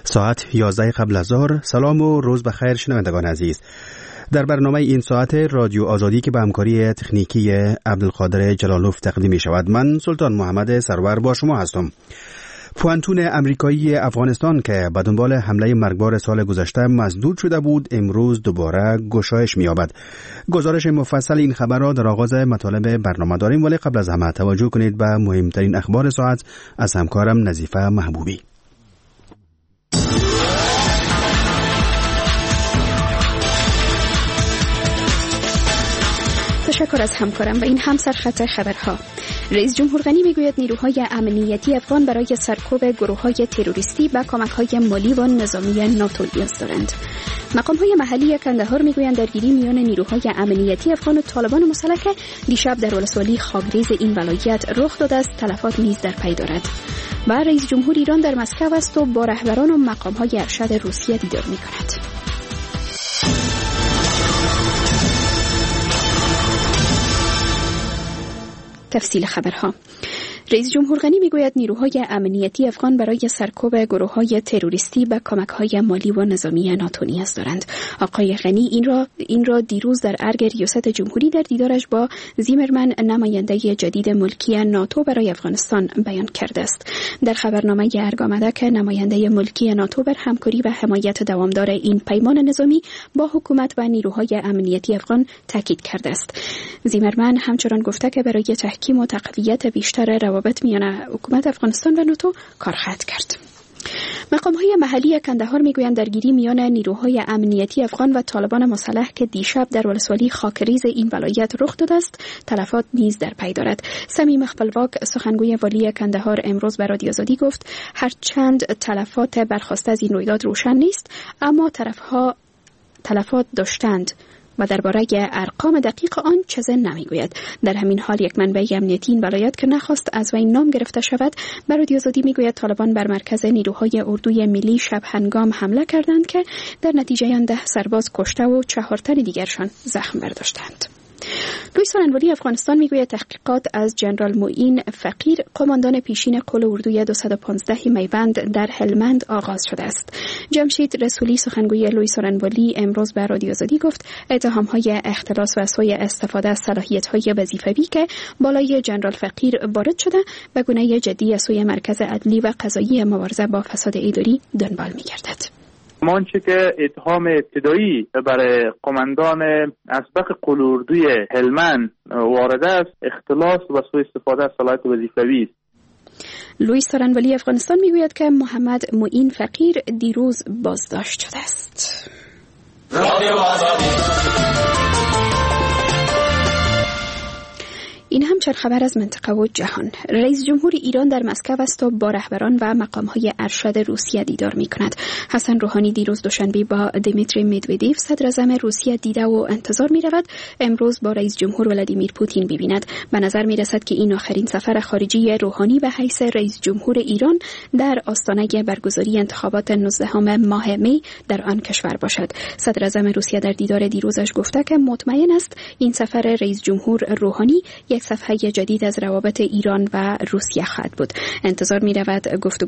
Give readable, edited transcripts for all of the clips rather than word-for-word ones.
ساعت 11 قبل از ظهر. سلام و روز بخیر شنوندگان عزیز. در برنامه این ساعت رادیو آزادی که به همکاری تکنیکی عبدالقادر جلالوف تقدیم می شود، من سلطان محمد سرور با شما هستم. پوانتون امریکایی افغانستان که به دنبال حمله مرگبار سال گذشته مسدود شده بود، امروز دوباره گشایش می‌یابد. گزارش مفصل این خبر را در آغاز مطالب برنامه داریم، ولی قبل از همه توجه کنید به مهمترین اخبار ساعت از همکارم نظیفه محبوبی. تشکر از همکارم. و این هم سرخط خبرها. رئیس جمهور غنی میگوید نیروهای امنیتی افغان برای سرکوب گروه‌های تروریستی به کمک‌های مالی و نظامی ناتو نیاز دارند. مقام‌های محلی کندهار میگویند درگیری میان نیروهای امنیتی افغان و طالبان مسلح دیشب در ولسوالی خاکریز این ولایت رخ داده است. تلفات نیز در پی دارد. و رئیس جمهور ایران در مسکو است و با رهبران و مقام‌های ارشد روسیه دیدار می‌کند. تفصیل خبرها. رئیس جمهور غنی میگوید نیروهای امنیتی افغان برای سرکوب گروه‌های تروریستی به کمک‌های مالی و نظامی ناتو نیاز دارند. آقای غنی این را دیروز در ارگ ریاست جمهوری در دیدارش با زیمرمن، نماینده جدید ملکی ناتو برای افغانستان بیان کرده است. در خبرنامه ارگ آمده که نماینده ملکی ناتو بر همکاری و حمایت دوامدار این پیمان نظامی با حکومت و نیروهای امنیتی افغان تاکید کرده است. زیمرمن همچنان گفته که برای تحکیم و تقویت بیشتر روابط میان حکومت افغانستان و ناتو کار خواهد کرد. مقام‌های محلی کندهار میگویند درگیری میان نیروهای امنیتی افغان و طالبان مسلح که دیشب در ولسوالی خاکریز این ولایت رخ داده است، تلفات نیز در پی دارد. صمیم خپلواک، سخنگوی والی کندهار، امروز به رادیو آزادی گفت هرچند تلفات برخاسته از این رویداد روشن نیست، اما طرفها تلفات داشتند و درباره ارقام دقیق آن چیزی نمیگوید. در همین حال یک منبع امنیتی این ولایت که نخواست از وی نام گرفته شود به رادیو آزادی میگوید طالبان بر مرکز نیروهای اردوی ملی شب هنگام حمله کردند که در نتیجه آن 10 سرباز کشته و 4 تن دیگرشان زخم برداشتند. لوی سارنوالی افغانستان میگوید تحقیقات از جنرال معین فقیر، قماندان پیشین قل اردوی 215 میوند در هلمند آغاز شده است. جمشید رسولی، سخنگوی لوی سارنوالی، امروز به رادیو آزادی گفت اتهام‌های اختلاس و سوء استفاده از صلاحیت‌های وظیفوی که بالای جنرال فقیر وارد شده به گونه جدی از سوی مرکز عدلی و قضایی مبارزه با فساد اداری دنبال می‌گردد. آنچه که اتهام ابتدایی برای قماندان اسبق قل اردوی هلمند وارد است، اختلاس و سوء استفاده از صلاحیت وظیفوی است. لوی سارنوالی افغانستان میگوید که محمد معین فقیر دیروز بازداشت شده است. این هم چند خبر از منطقه و جهان. رئیس جمهور ایران در مسکو است و با رهبران و مقام‌های ارشد روسیه دیدار می‌کند. حسن روحانی دیروز دوشنبه با دیمیتری مدودیف صدر اعظم روسیه دیده و انتظار می‌رود امروز با رئیس جمهور ولادیمیر پوتین ببیند. به نظر می‌رسد که این آخرین سفر خارجی روحانی به حیث رئیس جمهور ایران در آستانه برگزاری انتخابات 19 ماه می در آن کشور باشد. صدر اعظم روسیه در دیدار دیروزش گفته که مطمئن است این سفر رئیس جمهور روحانی یک صفحه جدید از روابط ایران و روسیه خواهد بود. انتظار می رود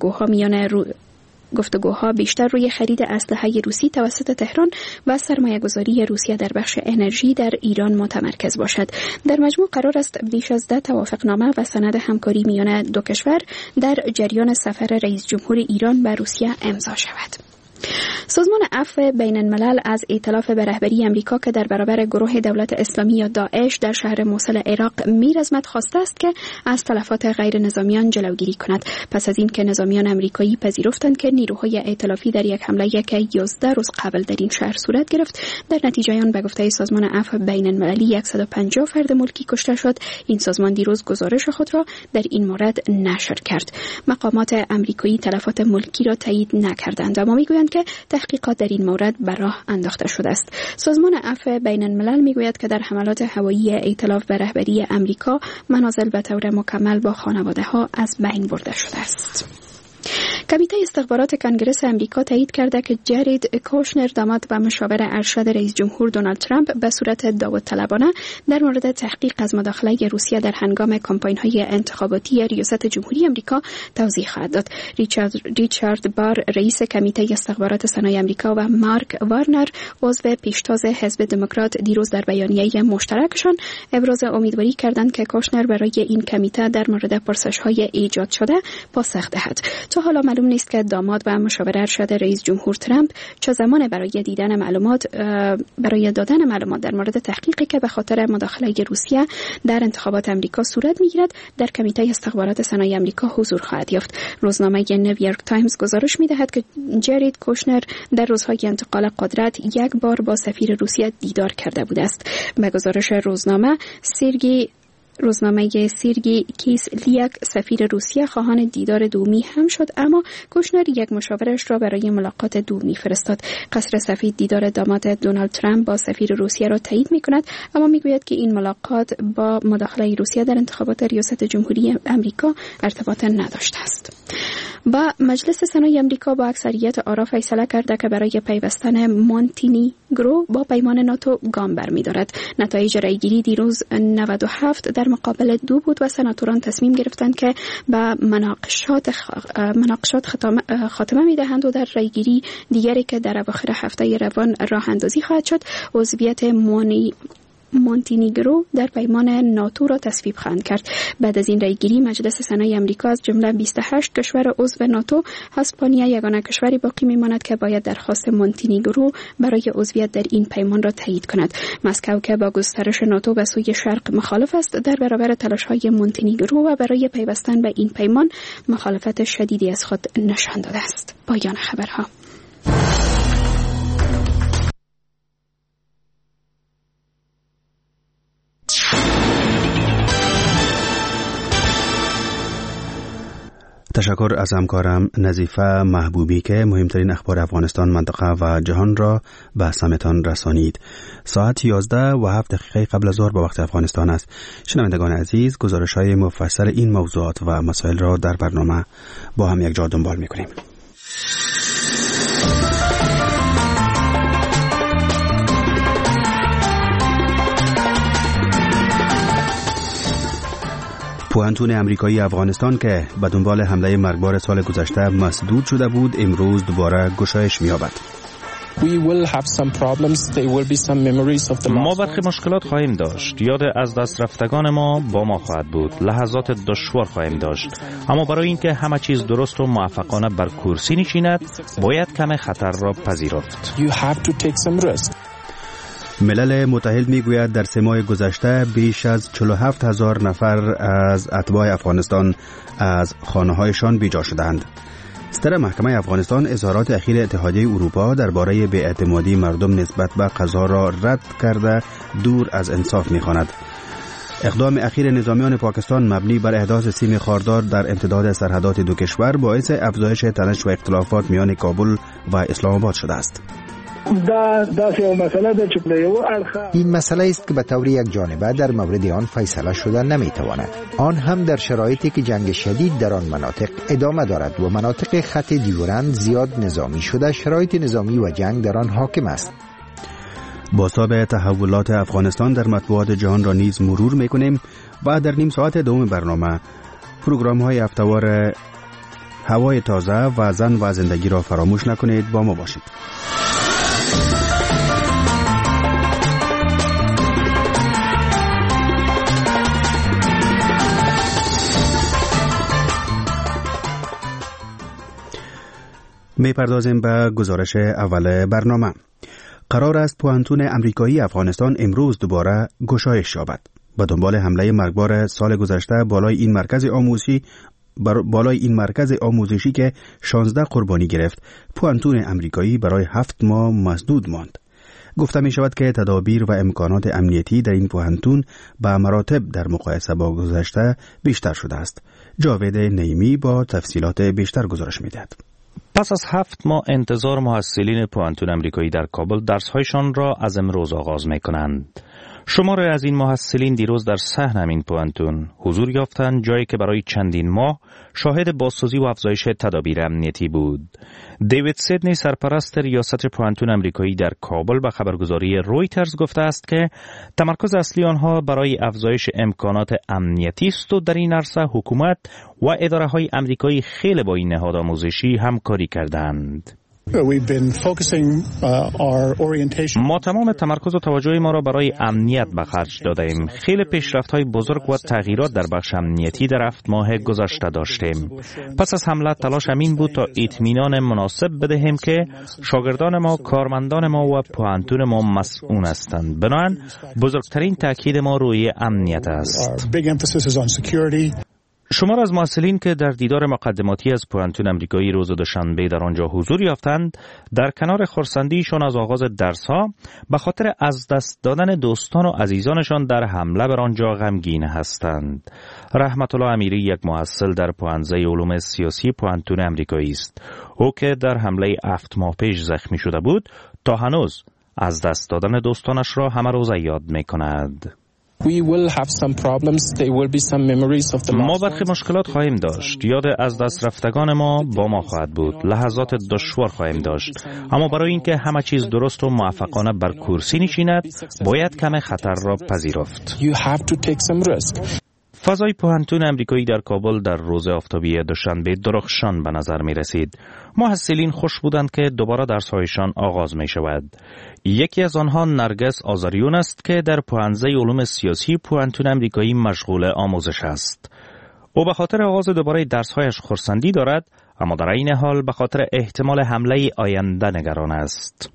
گفتگوها بیشتر روی خرید اسلحه روسی توسط تهران و سرمایه‌گذاری روسیه در بخش انرژی در ایران متمرکز باشد. در مجموع قرار است بیش از 10 توافقنامه و سند همکاری میان دو کشور در جریان سفر رئیس جمهور ایران به روسیه امضا شود. سازمان عفو بین الملل از ائتلاف به رهبری امریکا که در برابر گروه دولت اسلامی یا داعش در شهر موصل عراق میرزمد خواسته است که از تلفات غیر نظامیان جلوگیری کند. پس از این که نظامیان امریکایی پذیرفتند که نیروهای ائتلافی در یک حمله که 11 روز قبل در این شهر صورت گرفت، در نتیجه آن به گفته سازمان عفو بین المللی 150 فرد ملکی کشته شد، این سازمان دیروز گزارش خود را در این مورد نشر کرد. مقامات امریکایی تلفات ملکی را تایید نکردند اما میگویند که تحقیقات در این مورد به راه انداخته شده است. سازمان عفو بین الملل میگوید که در حملات هوایی ائتلاف به رهبری امریکا منازل به طور مکمل با خانواده ها از بین برده شده است. کمیته استخبارات کنگره امریکا تایید کرده که جرید کوشنر، داماد و مشاور ارشد رئیس جمهور دونالد ترامپ، به صورت داوطلبانه در مورد تحقیق از مداخله روسیه در هنگام کمپاین‌های انتخاباتی ریاست جمهوری امریکا توضیح خواهد داد. ریچارد بار، رئیس کمیته استخبارات سنای امریکا، و مارک وارنر، عضو پیشتاز حزب دموکرات، دیروز در بیانیه مشترکشان ابراز امیدواری کردند که کوشنر برای این کمیته در مورد پرسش‌های ایجاد شده پاسخ دهد. تا حالا معلوم نیست که داماد و مشاور ارشد رئیس جمهور ترامپ چه زمان برای دادن معلومات در مورد تحقیقی که به خاطر مداخله روسیه در انتخابات امریکا صورت می‌گیرد در کمیته استخبارات سنای امریکا حضور خواهد یافت. روزنامه نیویورک تایمز گزارش می‌دهد که جرید کوشنر در روزهای انتقال قدرت یک بار با سفیر روسیه دیدار کرده بوده است. به گزارش روزنامه سیرگی کیسلیاک، سفیر روسیه، خواهان دیدار دومی هم شد، اما کوشنر یک مشاورش را برای ملاقات دومی فرستاد. قصر سفید دیدار داماد دونالد ترامپ با سفیر روسیه را تایید می‌کند، اما می‌گوید که این ملاقات با مداخله روسیه در انتخابات ریاست جمهوری امریکا ارتباط نداشته است. با مجلس سنای امریکا با اکثریت آرا فیصله کرده که برای پیوستن مونتینیگرو با پیمان ناتو گام برمی‌دارد. نتایج رأیگیری دیروز 97 در مقابل 2 بود و سناتوران تصمیم گرفتند که به مناقشات خاتمه می‌دهند و در رأیگیری دیگری که در اواخر هفته روان راه اندازی خواهد شد، عضویت مونتینیگرو در پیمان ناتو را تصویب خواهند کرد. بعد از این رأیگیری مجلس سنای امریکا از جمله 28 کشور عضو ناتو، اسپانیا یگانه کشوری باقی میماند که باید درخواست مونتینیگرو برای عضویت در این پیمان را تایید کند. مسکو که با گسترش ناتو به سوی شرق مخالف است، در برابر تلاش‌های مونتینیگرو و برای پیوستن به این پیمان مخالفت شدیدی از خود نشان داده است. پایان خبرها. تشکر از همکارم نظیفه محبوبی که مهمترین اخبار افغانستان، منطقه و جهان را به سمتان رسانید. ساعت 11:07 قبل از ظهر به وقت افغانستان است. شنوندگان عزیز، گزارش‌های مفصل این موضوعات و مسائل را در برنامه با هم یک جا دنبال می‌کنیم. پوهنتون امریکایی افغانستان که به دنبال حمله مرگبار سال گذشته مسدود شده بود، امروز دوباره گشایش می‌یابد. ما برخی مشکلات خواهیم داشت. یاد از دست رفتگان ما با ما خواهد بود. لحظات دشوار خواهیم داشت. اما برای اینکه همه چیز درست و موفقانه بر کرسی نشیند، باید کم خطر را پذیرفت. ملل متحد میگوید در 3 ماه گذشته بیش از 47,000 نفر از اتباع افغانستان از خانه‌هایشان بیجا شدند. صدر محکمه افغانستان اظهارات اخیر اتحادیه اروپا درباره بی‌اعتمادی مردم نسبت به قضا را رد کرده دور از انصاف می‌خواند. اقدام اخیر نظامیان پاکستان مبنی بر احداث سیم خاردار در امتداد سرحدات دو کشور باعث افزایش تنش و اختلافات میان کابل و اسلام آباد شده است. این مسئله است که به طور یک جانبه در مورد آن فیصله شده نمیتواند. آن هم در شرایطی که جنگ شدید در آن مناطق ادامه دارد و مناطق خط دیورند زیاد نظامی شده، شرایط نظامی و جنگ در آن حاکم است. بازتاب تحولات افغانستان در مطبوعات جهان را نیز مرور میکنیم و در نیم ساعت دوم برنامه پروگرام های هفته‌وار هوای تازه و زن و زندگی را فراموش نکنید. با ما باشید. میپردازیم به گزارش اول برنامه. قرار است پوهنتون امریکایی افغانستان امروز دوباره گشایش یابد. به دنبال حمله مرگبار سال گذشته بالای این مرکز آموزشی که 16 قربانی گرفت، پوهنتون امریکایی برای 7 ماه مسدود ماند. گفته می شود که تدابیر و امکانات امنیتی در این پوهنتون به مراتب در مقایسه با گذشته بیشتر شده است. جاوید نعیمی با تفصیلات بیشتر گزارش می دهد. پس از 7 ماه انتظار محصلین پوهنتون امریکایی در کابل درس‌هایشان را از امروز آغاز می‌کنند. شماری از این محصلین دیروز در صحن همین پوانتون حضور یافتند، جایی که برای چندین ماه شاهد بازسازی و افزایش تدابیر امنیتی بود. دیوید سیدنی، سرپرست ریاست پوانتون امریکایی در کابل، به خبرگزاری رویترز گفته است که تمرکز اصلی آنها برای افزایش امکانات امنیتی است و در این عرصه حکومت و اداره‌های امریکایی خیلی با این نهاد آموزشی همکاری کردند. ما تمام تمرکز و توجه ما را برای امنیت به خرج دادیم. خیلی پیشرفت‌های بزرگ و تغییرات در بخش امنیتی در 7 ماه گذشته داشتیم. پس از حمله تلاش همین بود تا اطمینان مناسب بدهیم که شاگردان ما، کارمندان ما و پوانتون ما مسئول هستند. بنابراین بزرگترین تاکید ما روی امنیت است. شمار از محصلین که در دیدار مقدماتی از پوانتون امریکایی روز دوشنبه در آنجا حضور یافتند، در کنار خرسندیشان از آغاز درس‌ها به خاطر از دست دادن دوستان و عزیزانشان در حمله بر آنجا غمگین هستند. رحمت الله امیری یک محصل در پوانزه علوم سیاسی پوانتون امریکایی است. او که در حمله 7 ماه پیش زخمی شده بود، تا هنوز از دست دادن دوستانش را همه روز یاد می‌کند. ما برخی مشکلات خواهیم داشت. یاد از دست رفتگان ما با ما خواهد بود. لحظات دشوار خواهیم داشت. اما برای اینکه همه چیز درست و موفقانه بر کرسی نشیند، باید کم خطر را پذیرفت. فضای پوانتون امریکایی در کابل در روز آفتابی دوشنبه درخشان به نظر می رسید. محصلین خوش بودند که دوباره درس‌هایشان آغاز می شود. یکی از آنها نرگس آزاریون است که در پوانزه علوم سیاسی پوانتون امریکایی مشغول آموزش است. او به خاطر آغاز دوباره درس‌هایش خرسندی دارد، اما در این حال به خاطر احتمال حمله آینده نگران است.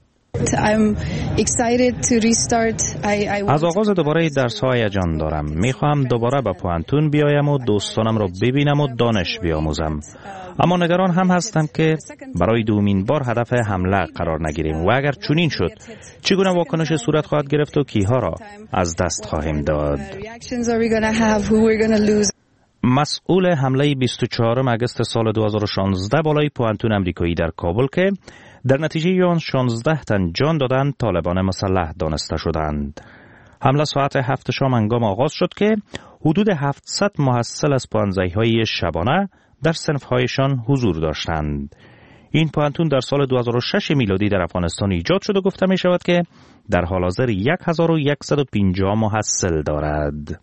از آغاز دوباره درس‌ها هیجان دارم. می‌خواهم دوباره به پوانتون بیایم و دوستانم را ببینم و دانش بیاموزم. اما نگران هم هستم که برای دومین بار هدف حمله قرار نگیریم و اگر چنین شد چگونه واکنش صورت خواهد گرفت و کیها را از دست خواهیم داد. مسئول حمله 24 اگست سال 2016 بالای پوانتون امریکایی در کابل که در نتیجه آن 16 تن جان دادند، طالبان مسلح دانسته شدند. حمله ساعت 7 شام هنگام آغاز شد که حدود 700 محصل از پوانزه‌های شبانه در صنف‌هایشان حضور داشتند. این پوانتون در سال 2006 میلادی در افغانستان ایجاد شد و گفته می شود که در حال حاضر 1150 محصل دارد.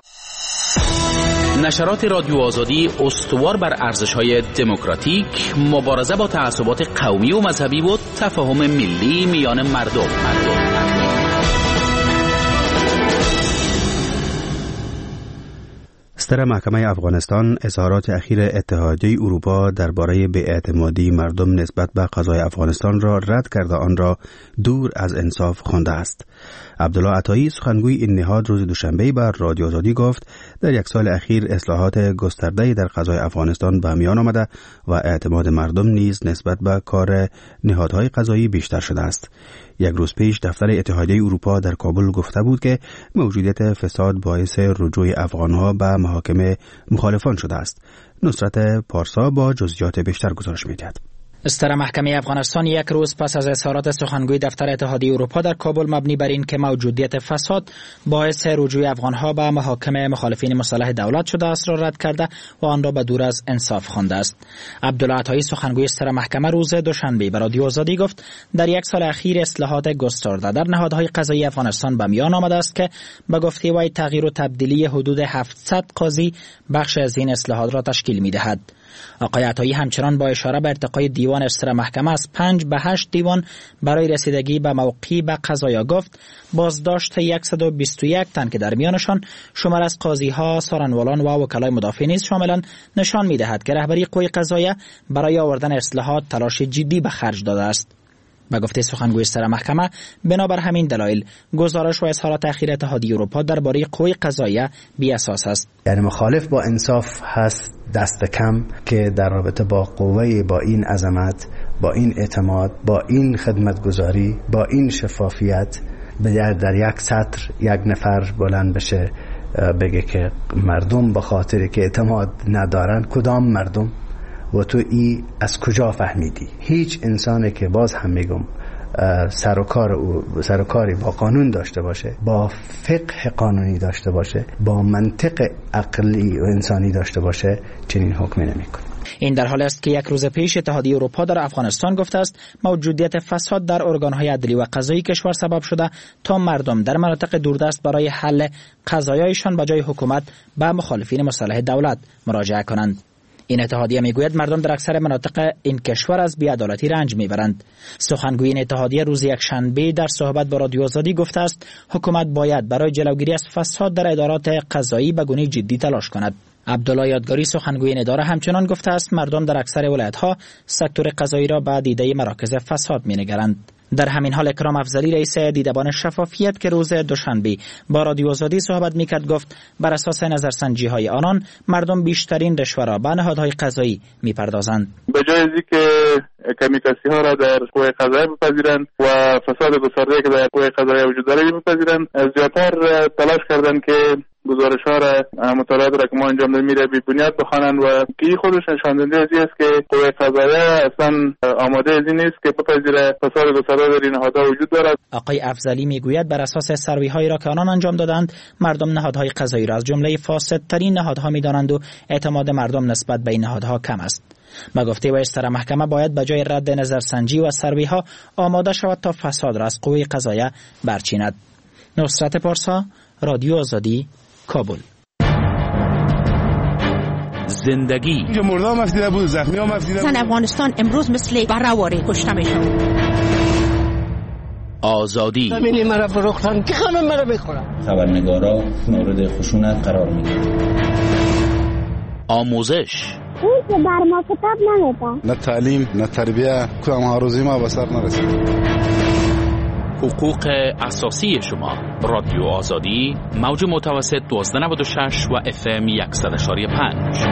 نشرات رادیو آزادی استوار بر ارزش‌های دموکراتیک، مبارزه با تعصبات قومی و مذهبی و تفاهم ملی میان مردم. صدر محکمه افغانستان اظهارات اخیر اتحادیه اروپا درباره بی‌اعتمادی مردم نسبت به قضای افغانستان را رد کرده آن را دور از انصاف خوانده است. عبدالله عطایی، سخنگوی این نهاد، روز دوشنبه بر رادیو آزادی گفت در یک سال اخیر اصلاحات گسترده در قضای افغانستان به میان آمده و اعتماد مردم نیز نسبت به کار نهادهای قضایی بیشتر شده است. یک روز پیش دفتر اتحادیه اروپا در کابل گفته بود که موجودیت فساد باعث رجوع افغانها به محاکمه مخالفان شده است. نصرت پارسا با جزئیات بیشتر گزارش می‌دهد. صدر محکمه افغانستان یک روز پس از اظهارات سخنگوی دفتر اتحادیه اروپا در کابل مبنی بر این که موجودیت فساد باعث رجوع افغانها به محاکمه مخالفین مسلح دولت شده است را رد کرده و آن را به دور از انصاف خوانده است. عبدالله عطایی، سخنگوی صدر محکمه، روز دوشنبه به رادیو آزادی گفت در یک سال اخیر اصلاحات گسترده در نهادهای قضایی افغانستان به میان آمده است که به گفته وی تغییر و تبدیلی حدود 700 قاضی بخش از این اصلاحات را تشکیل می‌دهد. آقای عطایی همچنان با اشاره به ارتقای دیوان صدر محکمه از 5 به 8 دیوان برای رسیدگی به موقعی به قضایا گفت بازداشت 121 تن که در میانشان شمار از قاضی‌ها، سارنوالان و وکلای مدافع نیز شاملند نشان می‌دهد که رهبری قوه قضاییه برای آوردن اصلاحات تلاش جدی به خرج داده است. به گفته سخنگوی صدر محکمه، بنابر همین دلایل گزارش و اظهارات اخیر اتحادیه اروپا درباره قوه قضاییه بی اساس است. یعنی مخالف با انصاف هست دست کم که در رابطه با قوه، با این عظمت، با این اعتماد، با این خدمتگزاری، با این شفافیت در یک سطر یک نفر بلند بشه بگه که مردم به خاطر که اعتماد ندارن. کدام مردم؟ و تو ای از کجا فهمیدی؟ هیچ انسانی که باز هم میگم سر و کاری با قانون داشته باشه، با فقه قانونی داشته باشه، با منطق عقلی و انسانی داشته باشه، چنین حکمی نمیکنه. این در حالی است که یک روز پیش اتحادیه اروپا در افغانستان گفته است موجودیت فساد در ارگان‌های عدلی و قضایی کشور سبب شده تا مردم در مناطق دوردست برای حل قضایایشان به جای حکومت به مخالفین مسلح دولت مراجعه کنند. این اتحادیه میگوید مردم در اکثر مناطق این کشور از بی‌عدالتی رنج میبرند. سخنگوی این اتحادیه روز یکشنبه در صحبت با رادیو آزادی گفته است حکومت باید برای جلوگیری از فساد در ادارات قضایی به گونه جدی تلاش کند. عبدالله یادگاری سخنگوی این اداره همچنان گفته است مردم در اکثر ولایت‌ها سکتور قضایی را به دیده مراکز فساد می‌نگرند. در همین حال اکرام افضلی رئیس دیدبان شفافیت که روز دوشنبه با رادیو آزادی صحبت می‌کرد گفت بر اساس نظرسنجی‌های آنان مردم بیشترین رشوه را به نهادهای قضایی می‌پردازند. به جای از اینکه کمیکاسی‌ها را در قوه قضاییه بپذیرند و فساد گسترده که در قوه قضاییه وجود دارد بپذیرند، زیادتر تلاش کردند که گزارش‌ها را مطالعات را که ما انجام دادیم بی بنیاد بخوانند و که خودش نشان دهنده از این است که قوه قضاییه اصلا آماده از این نیست که بپذیره فساد گسترده در این نهادها وجود دارد. آقای افضلی میگوید بر اساس سروی‌هایی را که آنان انجام دادند مردم نهادهای قضایی را از جمله فاسدترین نهادها می‌دانند و اعتماد مردم نسبت به این نهادها کم است. با گفته وایستر محکمه باید به جای رد نظرسنجی و سروی‌ها آماده شود تا فساد را از قوه قضاییه برچیند. نصرت پارسا، رادیو آزادی، کابل. زندگی مردم مفیده بود، زخمی ها مفیده بود. زن افغانستان امروز مثل بره‌واره کشته میشن. آزادی زمینی مرا فروختن که همه مرا بخورن. خبرنگارا مورد خشونت قرار میگیرند. آموزش این که بر ما کتاب نمیده، نه تعلیم نه تربیه، کدام هاروزی ما به سر نرسید. حقوق اساسی شما. رادیو آزادی، موج متوسط 1296 و FM 100.5.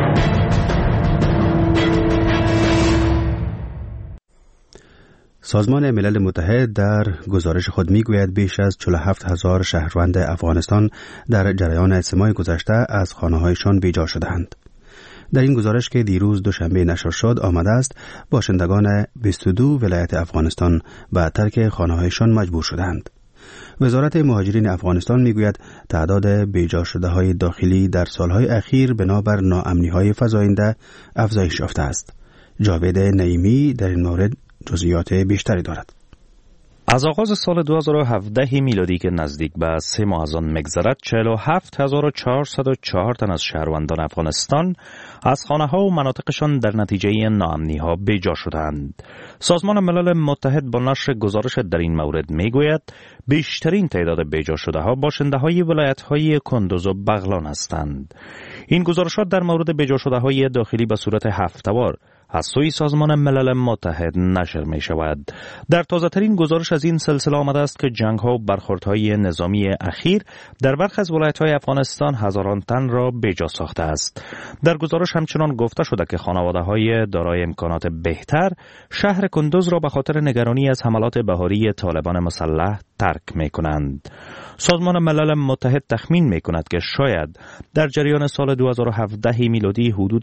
سازمان ملل متحد در گزارش خود میگوید بیش از 47,000 شهروند افغانستان در جریان 3 ماه گذشته از خانه‌هایشان بیجا شدند. در این گزارش که دیروز دوشنبه نشر شد آمده است باشندگان 22 ولایت افغانستان به ترک خانه‌هایشان مجبور شدند. وزارت مهاجرین افغانستان میگوید تعداد بیجا شده های داخلی در سالهای اخیر بنابر ناامنی‌های فزاینده افزایش یافته است. جاوید نعیمی در این مورد جزئیات بیشتری دارد. از آغاز سال 2017 میلادی که نزدیک به 3 ماه از آن می‌گذرد 47,404 تن از شهروندان افغانستان از خانه‌ها و مناطقشان در نتیجه ناامنی‌ها بیجا شدند. سازمان ملل متحد با نشر گزارش در این مورد میگوید بیشترین تعداد بیجا شده‌ها باشنده‌های ولایت‌های کندوز و بغلان هستند. این گزارشات در مورد بیجا شده‌های داخلی به صورت هفته‌وار از سوی سازمان ملل متحد نشر می شود. در تازه ترین گزارش از این سلسله آمده است که جنگ ها و برخوردهای نظامی اخیر در برخی از ولایت های افغانستان هزاران تن را بیجا ساخته است. در گزارش همچنان گفته شده که خانواده های دارای امکانات بهتر شهر کندوز را به خاطر نگرانی از حملات بهاری طالبان مسلح ترک می کنند. سازمان ملل متحد تخمین می کند که شاید در جریان سال 2017 میلادی حدود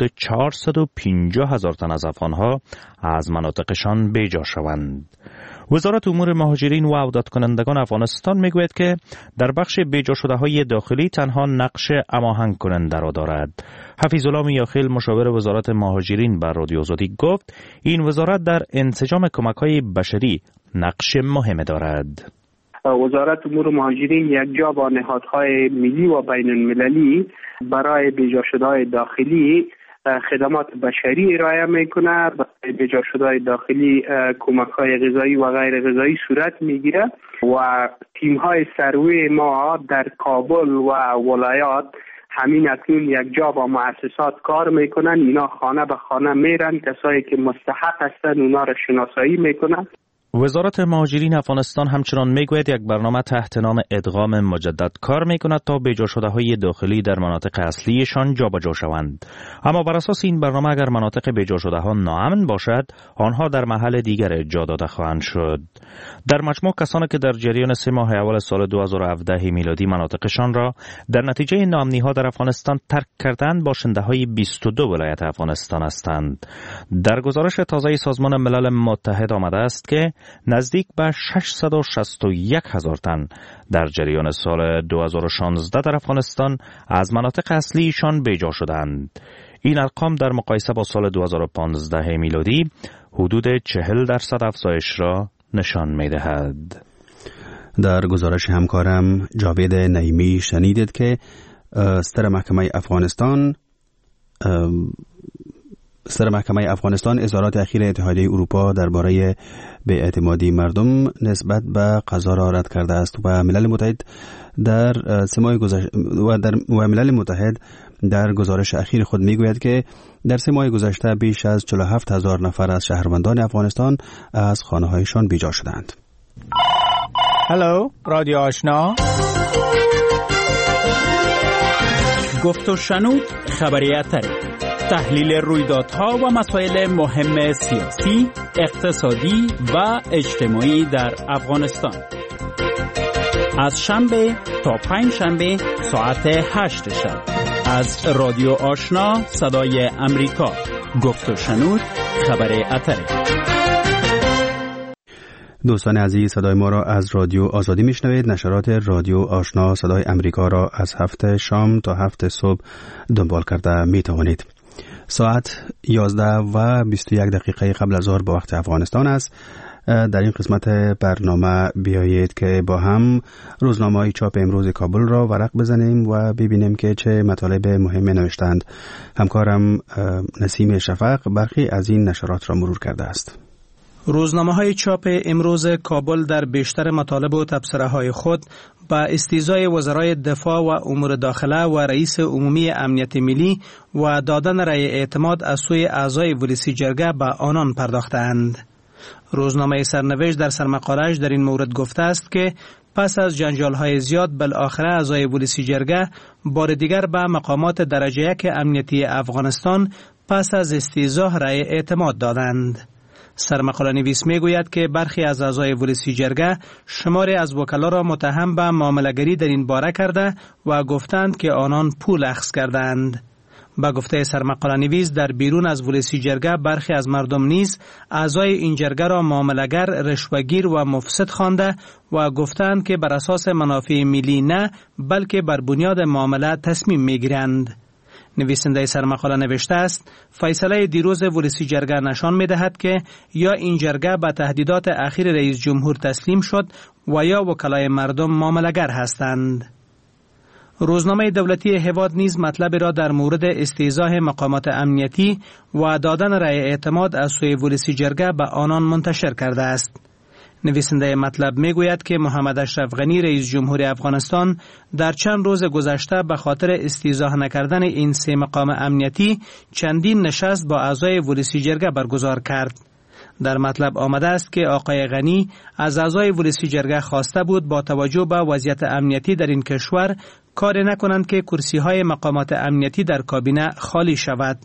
450,000 تن از افغانها از مناطقشان بیجا شوند. وزارت امور مهاجرین و عودت کنندگان افغانستان میگوید که در بخش بیجا شده های داخلی تنها نقش هماهنگ کننده را دارد. حفیظالله میاخیل مشاور وزارت مهاجرین بر رادیو آزادی گفت این وزارت در انسجام کمک‌های بشری نقش مهمی دارد. وزارت امور مهاجرین یک جا با نهادهای ملی و بین المللی برای بیجا شده‌های داخلی خدمات بشری ارائه میکنه. برای بیجا شده‌های داخلی کمک‌های غذایی و غیر غذایی صورت میگیره و تیم‌های سروی ما در کابل و ولایات همین اکنون یک جا با مؤسسات کار میکنن. اینا خانه به خانه میرن، کسایی که مستحق هستن اونا را شناسایی میکنن. وزارت مهاجرین افغانستان همچنان میگوید یک برنامه تحت نام ادغام مجدد کار میکند تا بیجا شده‌های داخلی در مناطق اصلیشان جابجا شوند. اما بر اساس این برنامه اگر مناطق بیجا شده‌ها ناامن باشد، آنها در محل دیگر جا داده خواهند شد. در مجموع کسانی که در جریان 3 ماه اول سال 2017 میلادی مناطقشان را در نتیجه ناامنی‌ها در افغانستان ترک کردند، باشنده‌های 22 ولایت افغانستان هستند. در گزارش تازه سازمان ملل متحد آمده است که نزدیک به 661,000 تن در جریان سال 2016 در افغانستان از مناطق اصلیشان بیجا شدند. این ارقام در مقایسه با سال 2015 میلادی حدود 40% افزایش را نشان می‌دهد. در گزارش همکارم جاوید نعیمی شنیدید که ستر محکمه افغانستان اظهارات اخیر اتحادیه اروپا درباره بی‌اعتمادی مردم نسبت به قضا را رد کرده است و ملل متحد در گزارش اخیر خود میگوید که در 3 ماه گذشته بیش از 47,000 نفر از شهروندان افغانستان از خانه‌هایشان بیجا شدند. هلو رادیو آشنا، گفت و شنود خبری اتری، تحلیل رویدادها و مسائل مهم سیاسی، اقتصادی و اجتماعی در افغانستان. از شنبه تا پنجشنبه ساعت 8 شب از رادیو آشنا صدای امریکا. گفت و شنود خبری اتری. دوستان عزیز، صدای ما را از رادیو آزادی میشنوید. نشرات رادیو آشنا صدای امریکا را از 7 شام تا 7 صبح دنبال کرده می توانید. ساعت 11:21 قبل از ظهر به وقت افغانستان است. در این قسمت برنامه بیایید که با هم روزنامه‌های چاپ امروز کابل را ورق بزنیم و ببینیم که چه مطالب مهم نوشتند. همکارم نسیم شفق برخی از این نشرات را مرور کرده است. روزنامه‌های چاپ امروز کابل در بیشتر مطالب و تبصره‌های خود با استیضای وزرای دفاع و امور داخله و رئیس عمومی امنیت ملی و دادن رأی اعتماد از سوی اعضای ولسی جرگه به آنان پرداختند. روزنامه سرنوشت در سرمقاله‌اش در این مورد گفته است که پس از جنجال‌های زیاد بالاخره اعضای ولسی جرگه بار دیگر به مقامات درجه 1 امنیتی افغانستان پس از استیضاح رأی اعتماد دادند. سرمقاله نویس می گوید که برخی از اعضای ولسی جرگه شماری از وکلا را متهم به معامله‌گری در این باره کرده و گفتند که آنان پول اخذ کردند. با گفته سرمقاله نویس در بیرون از ولسی جرگه برخی از مردم نیز اعضای این جرگه را معامله‌گر، رشوه‌گیر و مفسد خوانده و گفتند که بر اساس منافع ملی نه بلکه بر بنیاد معامله تصمیم می‌گیرند. نویسنده سرمقاله نوشته است فیصله دیروز ولسی جرگه نشان می‌دهد که یا این جرگه به تهدیدات اخیر رئیس جمهور تسلیم شد و یا وکلای مردم معامله‌گر هستند. روزنامه دولتی هواد نیز مطلب را در مورد استیضاح مقامات امنیتی و دادن رأی اعتماد از سوی ولسی جرگه به آنان منتشر کرده است. نویسنده مطلب میگوید که محمد اشرف غنی رئیس جمهور افغانستان در چند روز گذشته به خاطر استیضاح نکردن این 3 مقام امنیتی چندین نشست با اعضای ولسی جرگه برگزار کرد. در مطلب آمده است که آقای غنی از اعضای ولسی جرگه خواسته بود با توجه به وضعیت امنیتی در این کشور کاری نکنند که کرسی‌های مقامات امنیتی در کابینه خالی شود.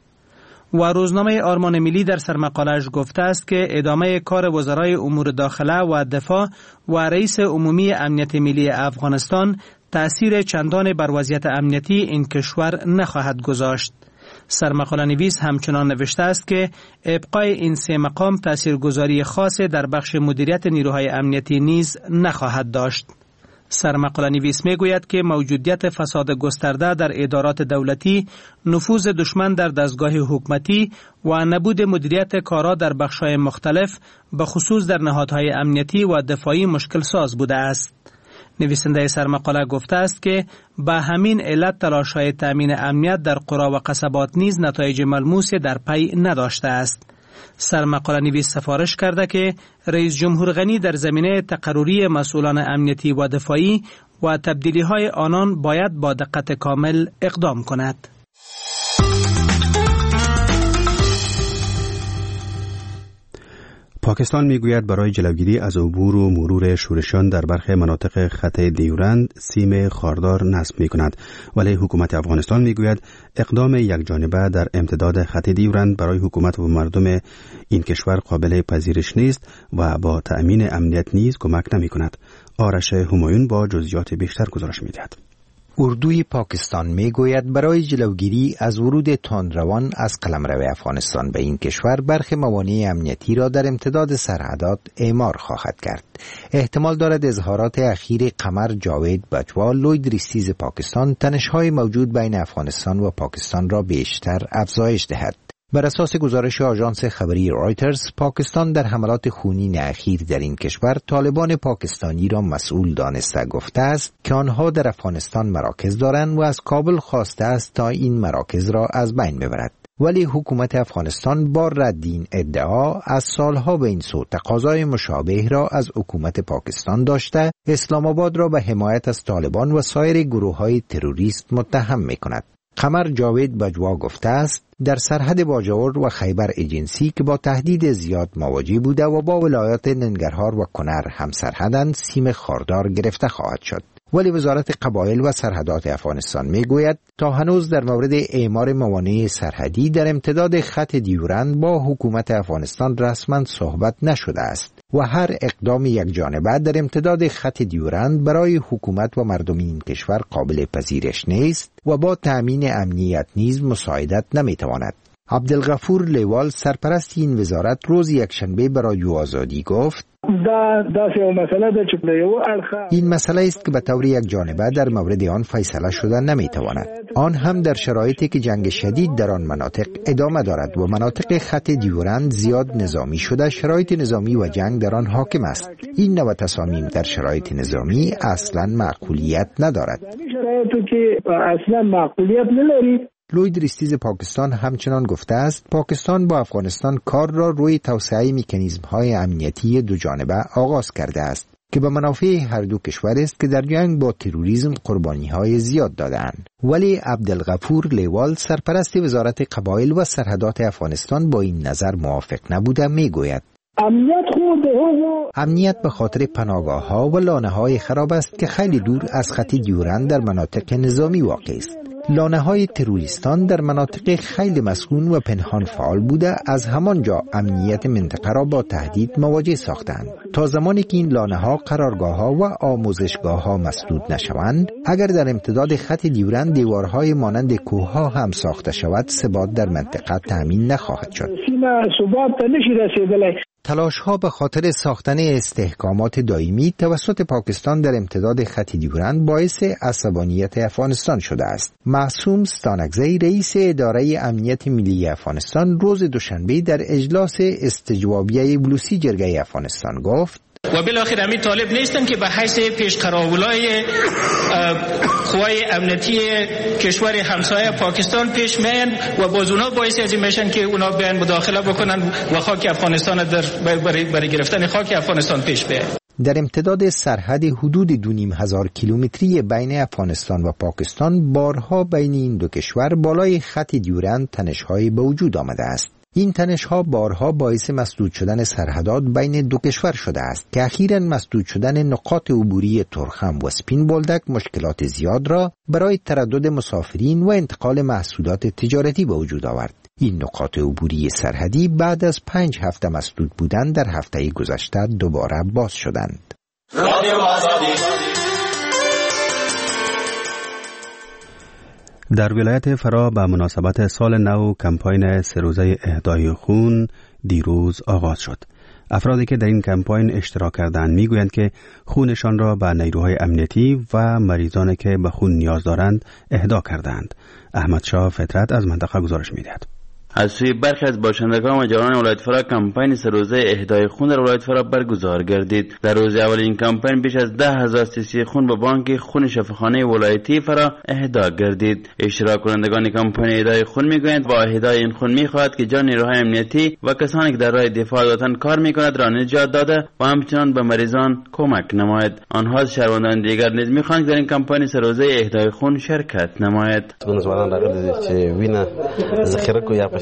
و روزنامه آرمان ملی در سرمقاله‌اش گفته است که ادامه کار وزرای امور داخله و دفاع و رئیس عمومی امنیت ملی افغانستان تأثیر چندان بر وضعیت امنیتی این کشور نخواهد گذاشت. سرمقاله نویس همچنان نوشته است که ابقای این 3 مقام تاثیرگذاری خاصی در بخش مدیریت نیروهای امنیتی نیز نخواهد داشت. سرمقاله نویس می گوید که موجودیت فساد گسترده در ادارات دولتی، نفوذ دشمن در دستگاه حکومتی و نبود مدیریت کارا در بخش‌های مختلف به خصوص در نهادهای امنیتی و دفاعی مشکل ساز بوده است. نویسنده سرمقاله گفته است که به همین علت تلاش‌های تامین امنیت در قرا و قصبات نیز نتایج ملموسی در پی نداشته است. سرمقاله نویس سفارش کرده که رئیس جمهور غنی در زمینه تقرری مسئولان امنیتی و دفاعی و تبدیلی‌های آنان باید با دقت کامل اقدام کند. پاکستان میگوید برای جلوگیری از عبور و مرور شورشیان در برخی مناطق خط دیورند سیم خاردار نصب می‌کند، ولی حکومت افغانستان میگوید اقدام یکجانبه در امتداد خط دیورند برای حکومت و مردم این کشور قابل پذیرش نیست و با تأمین امنیت نیز کمک نمی‌کند. آرش همایون با جزئیات بیشتر گزارش می‌دهد. اردوی پاکستان میگوید برای جلوگیری از ورود تندروان از قلمرو افغانستان به این کشور برخی موانع امنیتی را در امتداد سرحدات اعمار خواهد کرد. احتمال دارد اظهارات اخیر قمر جاوید بجوا لوید ریستیز پاکستان تنش‌های موجود بین افغانستان و پاکستان را بیشتر افزایش دهد. بر اساس گزارش آژانس خبری رایترز، پاکستان در حملات خونین اخیر در این کشور طالبان پاکستانی را مسئول دانسته گفته است که آنها در افغانستان مراکز دارند و از کابل خواسته است تا این مراکز را از بین ببرد. ولی حکومت افغانستان با رد این ادعا از سالها به این سو تقاضای مشابه را از حکومت پاکستان داشته، اسلام آباد را به حمایت از طالبان و سایر گروه‌های تروریست متهم می‌کند. قمر جاوید بجوا گفته است در سرحد باجور و خیبر ایجنسی که با تهدید زیاد مواجه بوده و با ولایات ننگرهار و کنر هم سرحدند، سیم خاردار گرفته خواهد شد. ولی وزارت قبایل و سرحدات افغانستان میگوید تا هنوز در مورد اعمار موانع سرحدی در امتداد خط دیورند با حکومت افغانستان رسما صحبت نشده است و هر اقدام یکجانبه در امتداد خط دیورند برای حکومت و مردم این کشور قابل پذیرش نیست و با تأمین امنیت نیز مساعدت نمیتواند. عبدالغفور لیوال سرپرست این وزارت روز یکشنبه به رادیو آزادی گفت این مسئله است که به طور یکجانبه در مورد آن فیصله شده نمیتواند، آن هم در شرایطی که جنگ شدید در آن مناطق ادامه دارد و مناطق خط دیورند زیاد نظامی شده، شرایط نظامی و جنگ در آن حاکم است. این نوع تصامیم در شرایط نظامی اصلا معقولیت ندارد. لوید ریستیز پاکستان همچنان گفته است پاکستان با افغانستان کار را روی توسعه مکانیزم‌های امنیتی دو جانبه آغاز کرده است که به منافع هر دو کشور است که در جنگ با تروریسم قربانی‌های زیاد دادند. ولی عبدالغفور لیوال سرپرست وزارت قبایل و سرحدات افغانستان با این نظر موافق نبوده میگوید امنیت به خاطر پناهگاه‌ها و لانه‌های خراب است که خیلی دور از خط دیورند در مناطق نظامی واقع است. لانه‌های تروریستان در مناطق خیلی مسکون و پنهان فعال بوده، از همانجا امنیت منطقه را با تهدید مواجه ساختند. تا زمانی که این لانه‌ها، قرارگاه‌ها و آموزشگاه‌ها مسدود نشوند، اگر در امتداد خط دیورند دیوارهای مانند کوه‌ها هم ساخته شود، ثبات در منطقه تامین نخواهد شد. تلاش‌ها به خاطر ساختن استحکامات دائمی توسط پاکستان در امتداد خط دیورند باعث عصبانیت افغانستان شده است. معصوم ستانکزی رئیس اداره امنیت ملی افغانستان روز دوشنبه در اجلاس استجوابیه بلوسی جرگه افغانستان گفت و بالاخره همین طالب نیستن که به حیث پیشقراولای قوای امنیتی کشور همسایه پاکستان پیش میان و باز اونا باعث از این میشن که اونا بیان مداخله بکنن و خاک افغانستان برای گرفتن خاک افغانستان پیش بیان. در امتداد سرحد حدود 2500 کیلومتری بین افغانستان و پاکستان بارها بین این دو کشور بالای خط دیورند تنش‌های به وجود آمده است. این تنش‌ها بارها باعث مسدود شدن سرحدات بین دو کشور شده است که اخیراً مسدود شدن نقاط عبوری ترخم و سپین بولدک مشکلات زیاد را برای تردد مسافرین و انتقال محصولات تجارتی به وجود آورد. این نقاط عبوری سرحدی بعد از 5 هفته مسدود بودن در هفته گذشته دوباره باز شدند. در ولایت فرا به مناسبت سال نو کمپاین 3 روزه اهدای خون دیروز آغاز شد. افرادی که در این کمپاین اشتراک کردند میگویند که خونشان را به نیروهای امنیتی و مریضانی که به خون نیاز دارند اهدا کردند. احمد شاه فطرت از منطقه گزارش می‌دهد. از سوی برخی از باشندگان و جوانان ولایت فرا کمپاین 3 روزه اهدای خون در ولایت فرا برگزار گردید. در روز اول این کمپاین بیش از 10,000 سیسی خون به بانک خون شفاخانه ولایتی فرا اهدا گردید. اشتراک کنندگان کمپاین اهدای خون میگویند با اهدای این خون میخواهد که جان نیروهای امنیتی و کسانی که در راه دفاع از وطن کار میکند را نجات داده و همچنان به مریضان کمک نماید. آنها از شهروندان دیگر نیز میخواهند در این کمپاین 3 روزه اهدای خون شرکت نماید.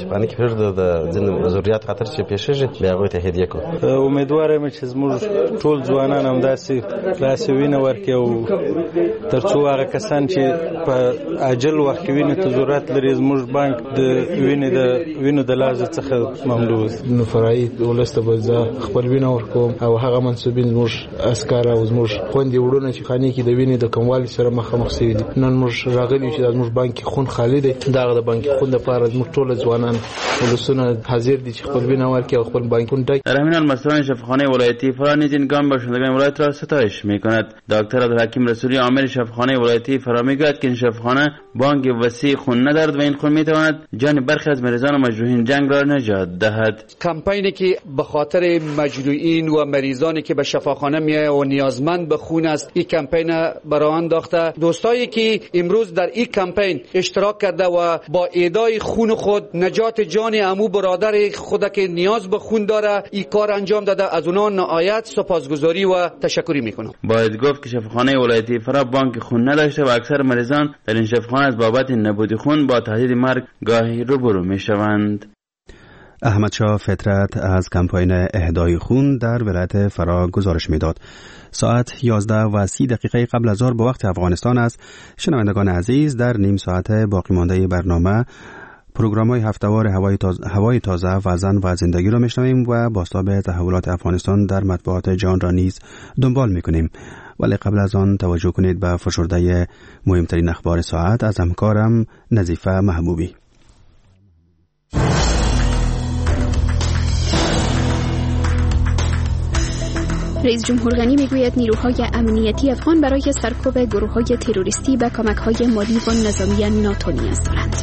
باشه، برای که پرد د ضرورت خاطر چې پیښیږي بیا غوي ته هدیه کو. امیدوارم چې زموږ ټول ځوانان هم داسې وینه ورکړي او ترڅو هغه کسان چې په عاجل وخت کې وینې ته ضرورت لري زموږ بانک د وینو د لازم څخه ممنوع نو فرای ولسته به خپل وینه ورکوم او هغه منسوبین زموږ اسکار او زموږ خوندې وړونه چې خاني کې د وینې د کموالي سره مخامخ شوي دي. نن موږ راغلي چې زموږ بانک خون خالی دی، دغه د بانک خون لپاره زموږ ټول ځوانان ولسونه حاضر دي چې خپل وینه ورکړي او خپل بانکونه ډک. در همین حال مسئولان شفاخانه ولایتی فرا نیز این گام باشندگان ولایت را ستایش می‌کند. دکتر عبدالحکیم رسولی عامل شفاخانه ولایتی فرا میگوید که این شفاخانه بانک وسیع خون ندارد و این خون میتواند جان برخی از مریضان و مجروحین جنگ را نجات دهد. کمپینی که به خاطر مجروحین و مریضانی که به شفاخانه میای و نیازمند به خون است، این کمپین برای انداخته. دوستایی که امروز در این کمپین اشتراک کرده و با ایدای خون خود نجات جان عمو برادر خود که نیاز به خون داره این کار انجام داده، از اونها نهایت سپاسگزاری و تشکری میکنم. باید گفت که شفاخانه ولایتی فرا بانک خون نداشته و اکثر مریضان در این شفاخانه از بابت نبود خون با تهدید مرگ گاهی روبرو میشوند. احمد شاه فطرت از کمپاین اهدای خون در ولایت فرا گزارش میداد. ساعت 11:30 قبل از ظهر به وقت افغانستان است. شنوندگان عزیز، در نیم ساعت باقی مانده برنامه پروگرام‌های هفته‌وار هوای تازه و زن و زندگی را میشنویم و بازتاب تحولات افغانستان در مطبوعات جهان را نیز دنبال میکنیم. ولی قبل از آن توجه کنید به فشرده مهمترین اخبار ساعت از همکارم نظیفه محبوبی. رئیس جمهور غنی میگوید نیروهای امنیتی افغان برای سرکوب گروه‌های تروریستی به کمک‌های مالی و نظامی ناتو نیاز دارند.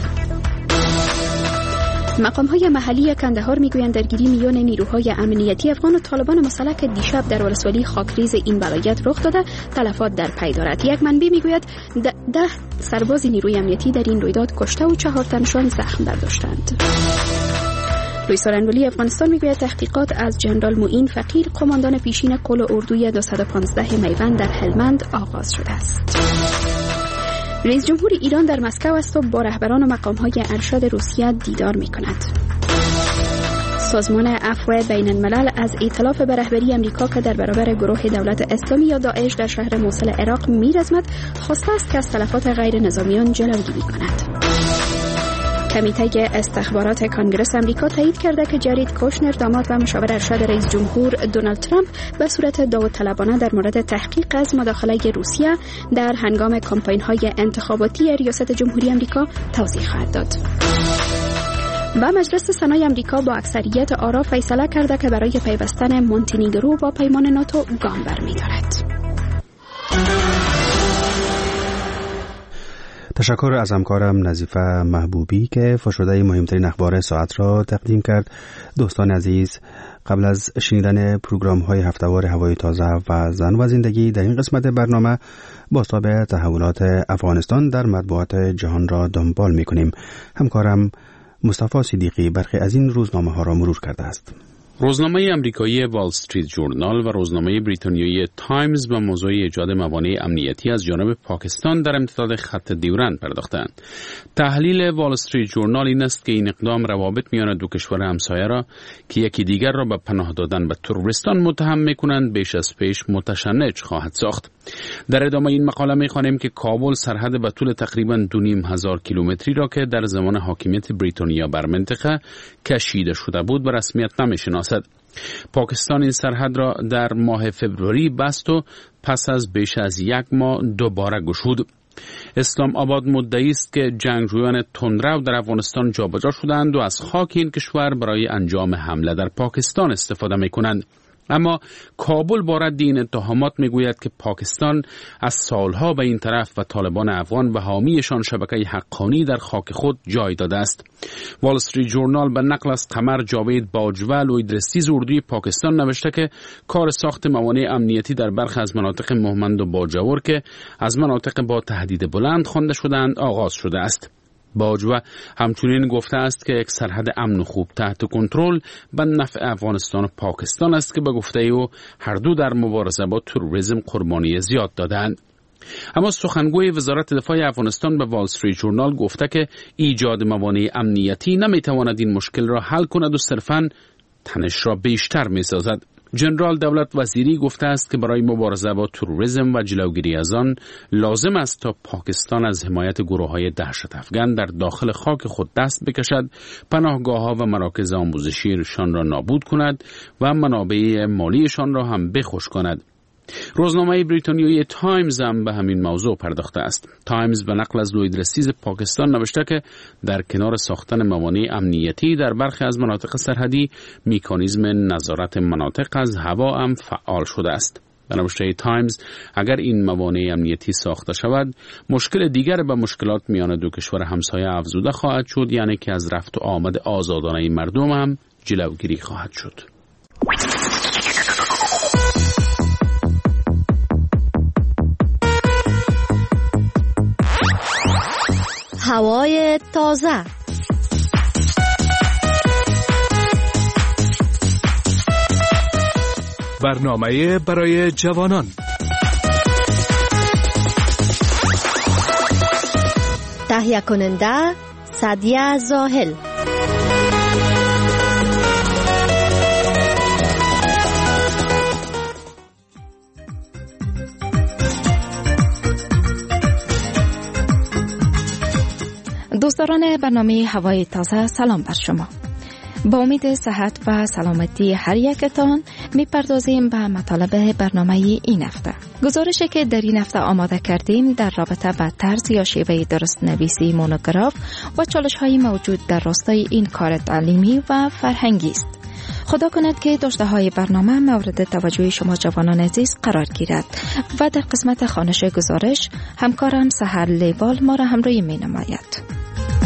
مقام‌های محلی کندهار میگویند درگیری میان نیروهای امنیتی افغان و طالبان مسلح دیشب در ولسوالی خاکریز این ولایت رخ داده، تلفات در پی دارد. یک منبع میگوید 10 سرباز نیروی امنیتی در این رویداد کشته و 4 تنشان زخم برداشتند. روی سارنولی افغانستان میگوید تحقیقات از جنرال معین فقیر، قماندان پیشین کل اردوی 215 میوند در هلمند آغاز شده است. رئیس جمهور ایران در مسکو است و با رهبران و مقام‌های ارشد روسیه دیدار می‌کند. سازمان عفو بین الملل از ائتلاف به رهبری امریکا که در برابر گروه دولت اسلامی یا داعش در شهر موصل عراق می‌رزمد، خواسته است که از تلفات غیر نظامیان جلوگیری کند. کمیته استخبارات کانگرس امریکا تایید کرده که جارید کوشنر، داماد و مشاور ارشد رئیس جمهور دونالد ترامپ، به صورت داوطلبانه در مورد تحقیق از مداخله روسیه در هنگام کمپاین‌های انتخاباتی ریاست جمهوری امریکا توضیح خواهد داد. و مجلس سنای امریکا با اکثریت آرا فیصله کرده که برای پیوستن مونتینیگرو با پیمان ناتو گام برمی‌دارد. تشکر از همکارم نظیفه محبوبی که فشرده مهمترین اخبار ساعت را تقدیم کرد. دوستان عزیز، قبل از شنیدن پروگرام‌های هفته‌وار هوای تازه و زن و زندگی در این قسمت برنامه بازتاب تحولات افغانستان در مطبوعات جهان را دنبال می‌کنیم. همکارم مصطفی صدیقی برخی از این روزنامه‌ها را مرور کرده است. روزنامه امریکایی وال استریت جورنال و روزنامه بریتانیایی تایمز به موضوع ایجاد موانع امنیتی از جانب پاکستان در امتداد خط دیورند پرداختند. تحلیل وال استریت جورنال این است که این اقدام روابط میان دو کشور همسایه را که یکی دیگر را به پناه دادن به تروریستان متهم می‌کنند بیش از پیش متشنج خواهد ساخت. در ادامه این مقاله می‌خوانیم که کابل سرحد به طول تقریباً 2,500 کیلومتری را که در زمان حاکمیت بریتانیا بر منطقه کشیده شده بود به رسمیت نمی‌شناسد. پاکستان این سرحد را در ماه فبروری بست و پس از بیش از 1 ماه دوباره گشود. اسلام آباد مدعی است که جنگجویان تندرو در افغانستان جابجا شدند و از خاک این کشور برای انجام حمله در پاکستان استفاده می‌کنند. اما کابل با رد این اتهامات میگوید که پاکستان از سالها به این طرف و طالبان افغان و حامیشان شبکه حقانی در خاک خود جای داده است. وال استریت جورنال به نقل از قمر جاوید باجول و ادریسی اردوی پاکستان نوشته که کار ساخت موانع امنیتی در برخی از مناطق مهمند و باجور که از مناطق با تهدید بلند خوانده شدند آغاز شده است. باجوه همچنین گفته است که یک سرحد امن و خوب تحت کنترل به نفع افغانستان و پاکستان است که به گفته او هر دو در مبارزه با تروریسم قربانی زیاد دادند. اما سخنگوی وزارت دفاع افغانستان به وال استریت ژورنال گفته که ایجاد موانع امنیتی نمیتواند این مشکل را حل کند و صرفاً تنش را بیشتر می‌سازد. جنرال دولت وزیری گفته است که برای مبارزه با تروریسم و جلوگیری از آن لازم است تا پاکستان از حمایت گروه‌های دهشت افکن در داخل خاک خود دست بکشد، پناهگاه‌ها و مراکز آموزشیشان را نابود کند و منابع مالیشان را هم بخشک کند. روزنامه بریتانیایی تایمز هم به همین موضوع پرداخته است. تایمز به نقل از لوید رسیز پاکستان نوشته که در کنار ساختن موانع امنیتی در برخی از مناطق سرحدی، مکانیزم نظارت مناطق از هوا هم فعال شده است. به نوشته تایمز، اگر این موانع امنیتی ساخته شود، مشکل دیگر به مشکلات میان دو کشور همسایه افزوده خواهد شد، یعنی که از رفت و آمد آزادانه مردم هم جلوگیری خواهد شد. هوای تازه. برنامه برای جوانان. تهیه کننده سعدیه زاهل. دوستداران برنامه هوای تازه، سلام بر شما. با امید صحت و سلامتی هر یکتان میپردازیم به مطالب برنامه این هفته. گزارشی که در این هفته آماده کردیم در رابطه با طرز یا شیوه درست نویسی مونوگراف و چالش‌های موجود در راستای این کار تعلیمی و فرهنگی است. خدا کند که داشته های برنامه مورد توجه شما جوانان عزیز قرار گیرد و در قسمت خوانش گزارش همکارم سحر لیبال ما را همراهی می نماید.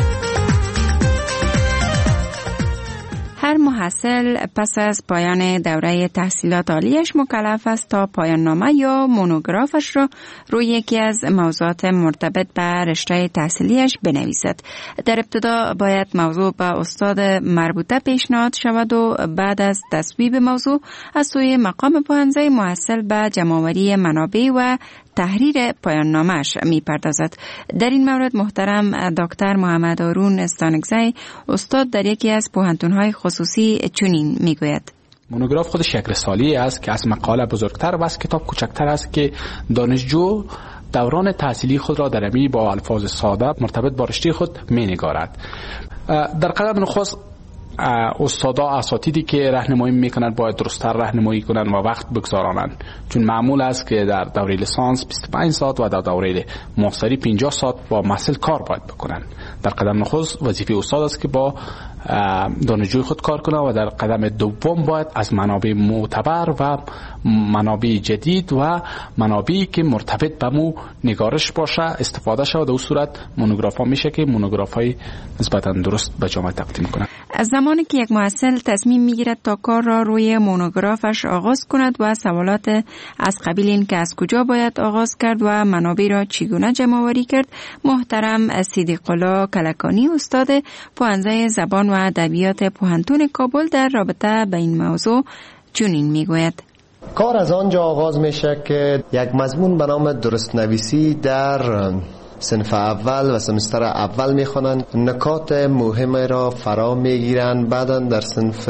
هر محصل پس از پایان دوره تحصیلات عالیش مکلف است تا پایان نامه یا مونوگرافش را روی یکی از موضوعات مرتبط به رشته تحصیلیش بنویسد. در ابتدا باید موضوع به استاد مربوطه پیشنهاد شود و بعد از تصویب موضوع از سوی مقام پوهنده محصل به جمع‌آوری منابع و تحریر پایان نامش می پردازد. در این مورد محترم دکتر محمد هارون استانکزی استاد در یکی از پوهنتون‌های خصوصی چنین می گوید: مونوگراف خودش یک رساله است که از مقاله بزرگتر و از کتاب کوچکتر است که دانشجو دوران تحصیلی خود را در امی با الفاظ ساده مرتبط با رشته خود می نگارد. در قدم نخست استادا اساتیدی که راهنمایی میکنند باید درست‌تر راهنمایی کنند و وقت بگذارانند، چون معمول است که در دوره لیسانس 25 ساعت و در دوره ماستری 50 ساعت با محصل کار باید بکنند. در قدم نخست وظیفه استاد است که با دانشجوی خود کار کنه و در قدم دوم باید از منابع معتبر و منابع جدید و منابعی که مرتبط به مو نگارش باشه استفاده شود. در صورت مونوگراف ها میشه که مونوگراف های نسبتا درست به جامعه تقدیم کنند. از زمانی که یک محصل تصمیم میگیرد تا کار را روی مونوگرافش آغاز کند و سوالات از قبیل این که از کجا باید آغاز کرد و منابع را چگونه جمع آوری کرد، محترم صدیق الله کلکانی استاد پوهنده زبان و ادبیات پوهنتون کابل در رابطه با این موضوع چنین میگوید: کار از آنجا آغاز میشه که یک مضمون به نام درست نویسی در صنف اول و سمستر اول میخوانند، نکات مهم را فرا میگیرند. بعدا در صنف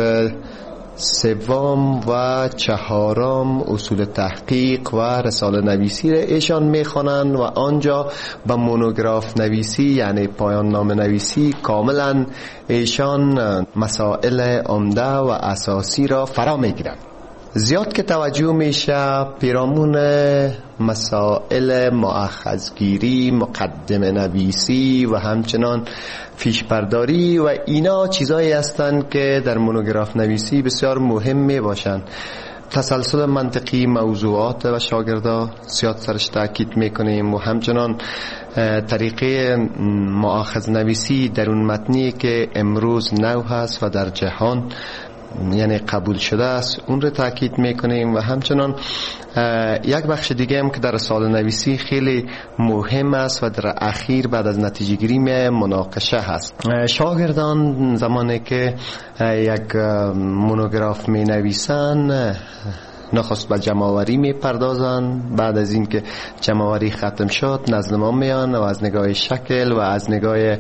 سوم و چهارم اصول تحقیق و رساله نویسی را ایشان میخوانند و آنجا به مونوگراف نویسی یعنی پایان نامه نویسی کاملا ایشان مسائل عمده و اساسی را فرا میگیرند. زیاد که توجه میشه پیرامون مسائل مؤخذگیری، مقدمه نویسی و همچنان فیشبرداری و اینا چیزایی هستند که در مونوگراف نویسی بسیار مهم می باشند. تسلسل منطقی موضوعات و شاگردا زیاد سرش تاکید میکنیم و همچنان طریقه مؤخذ نویسی در اون متنی که امروز نو هست و در جهان یعنی قبول شده است اون رو تاکید میکنیم و همچنان یک بخش دیگه هم که در رساله نویسی خیلی مهم است و در اخیر بعد از نتیجه گیری مناقشه هست. شاگردان زمانی که یک مونوگراف می نویسن نخست به جمع‌آوری میپردازند. بعد از اینکه جمع‌آوری ختم شد نزد ما میان و از نگاه شکل و از نگاه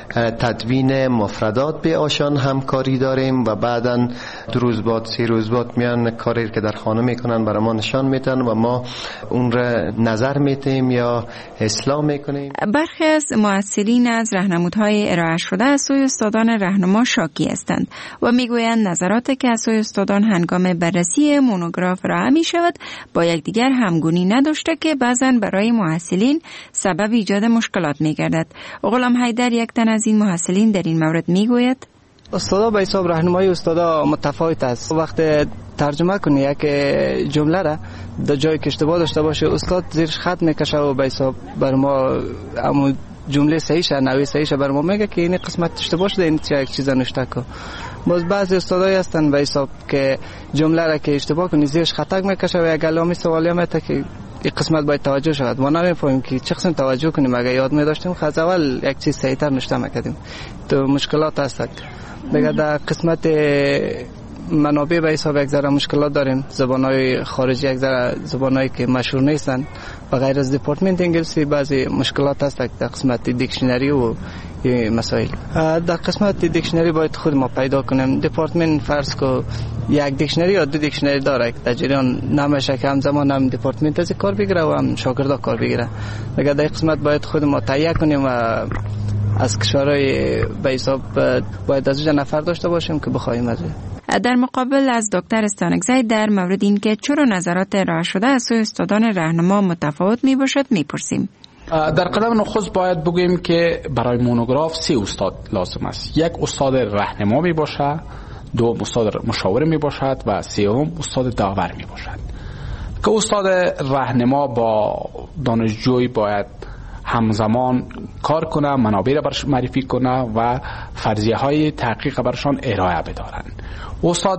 تدوین مفردات به آشان همکاری داریم و بعداً 2 روز بعد 3 روز بعد میان کاری که در خانه میکنن برای ما نشان میدن و ما اون را نظر میتیم یا اصلاح میکنیم. برخی از مؤثرین از راهنمودهای ارائه شده از سوی استادان راهنما شاکی هستند و میگویند نظراتی که از سوی استادان هنگام بررسی مونوگراف ارائه می شود با یکدیگر همگونی نداشته که بعضا برای محصلین سبب ایجاد مشکلات میگردد. غلام حیدر یک تن از این محصلین در این مورد میگوید استادا به حساب راهنمایی استادا متفاوت است. وقت ترجمه کنی یک جمله را در جایی که اشتباه داشته باشه استاد زیرش خط میکشه و به حساب بر ما همون جمله صحیحش نوی صحیحش بر ما میگه که این قسمت اشتباه شده، این یک چیزا نوشته که. باز بعضی استادایی هستن به حساب که جمله را که اشتباه کنی زیرش خطا میکشه و یک علامه سوالی میته که این قسمت باید توجه شود. ما نمیفهمیم که چه قسم توجه کنیم. اگه یاد می‌داشتیم از اول یک چیز صحیح‌تر نوشته می‌کردیم. تو مشکلات هست. دیگه در قسمت منابع به حساب یک ذره مشکلات داریم. زبان‌های خارجی یک ذره زبان‌هایی که مشهور نیستن و غیر از دپارتمنت انگلیسی بعضی مشکلات هست در قسمت دیکشنری و مسائل. در قسمت دیکشنری باید خود ما پیدا کنیم. دپارتمنت فرض کو یک دیکشنری یا 2 دیکشنری داره که در جریان نمیشه که همزمان هم دپارتمنت از کار بگیره و هم شاگردا کار بگیره. دیگه در قسمت باید خود ما تهیه کنیم و از کشورهای به حساب باید از اونجا نفر داشته باشیم که بخوایم از در مقابل از دکتر استانکزی در مورد اینکه چرا نظرات ارائه شده از سوی استادان راهنما متفاوت می باشد میپرسیم. در قدم نخست باید بگوییم که برای مونوگراف 3 استاد لازم است. 1 استاد راهنما می باشد، 2 استاد مشاور می باشد و 3 استاد داور می باشد. که استاد راهنما با دانشجوی باید همزمان کار کنه، منابع را برش معرفی کنه و فرضیه های تحقیق برشان ارائه بدارند. استاد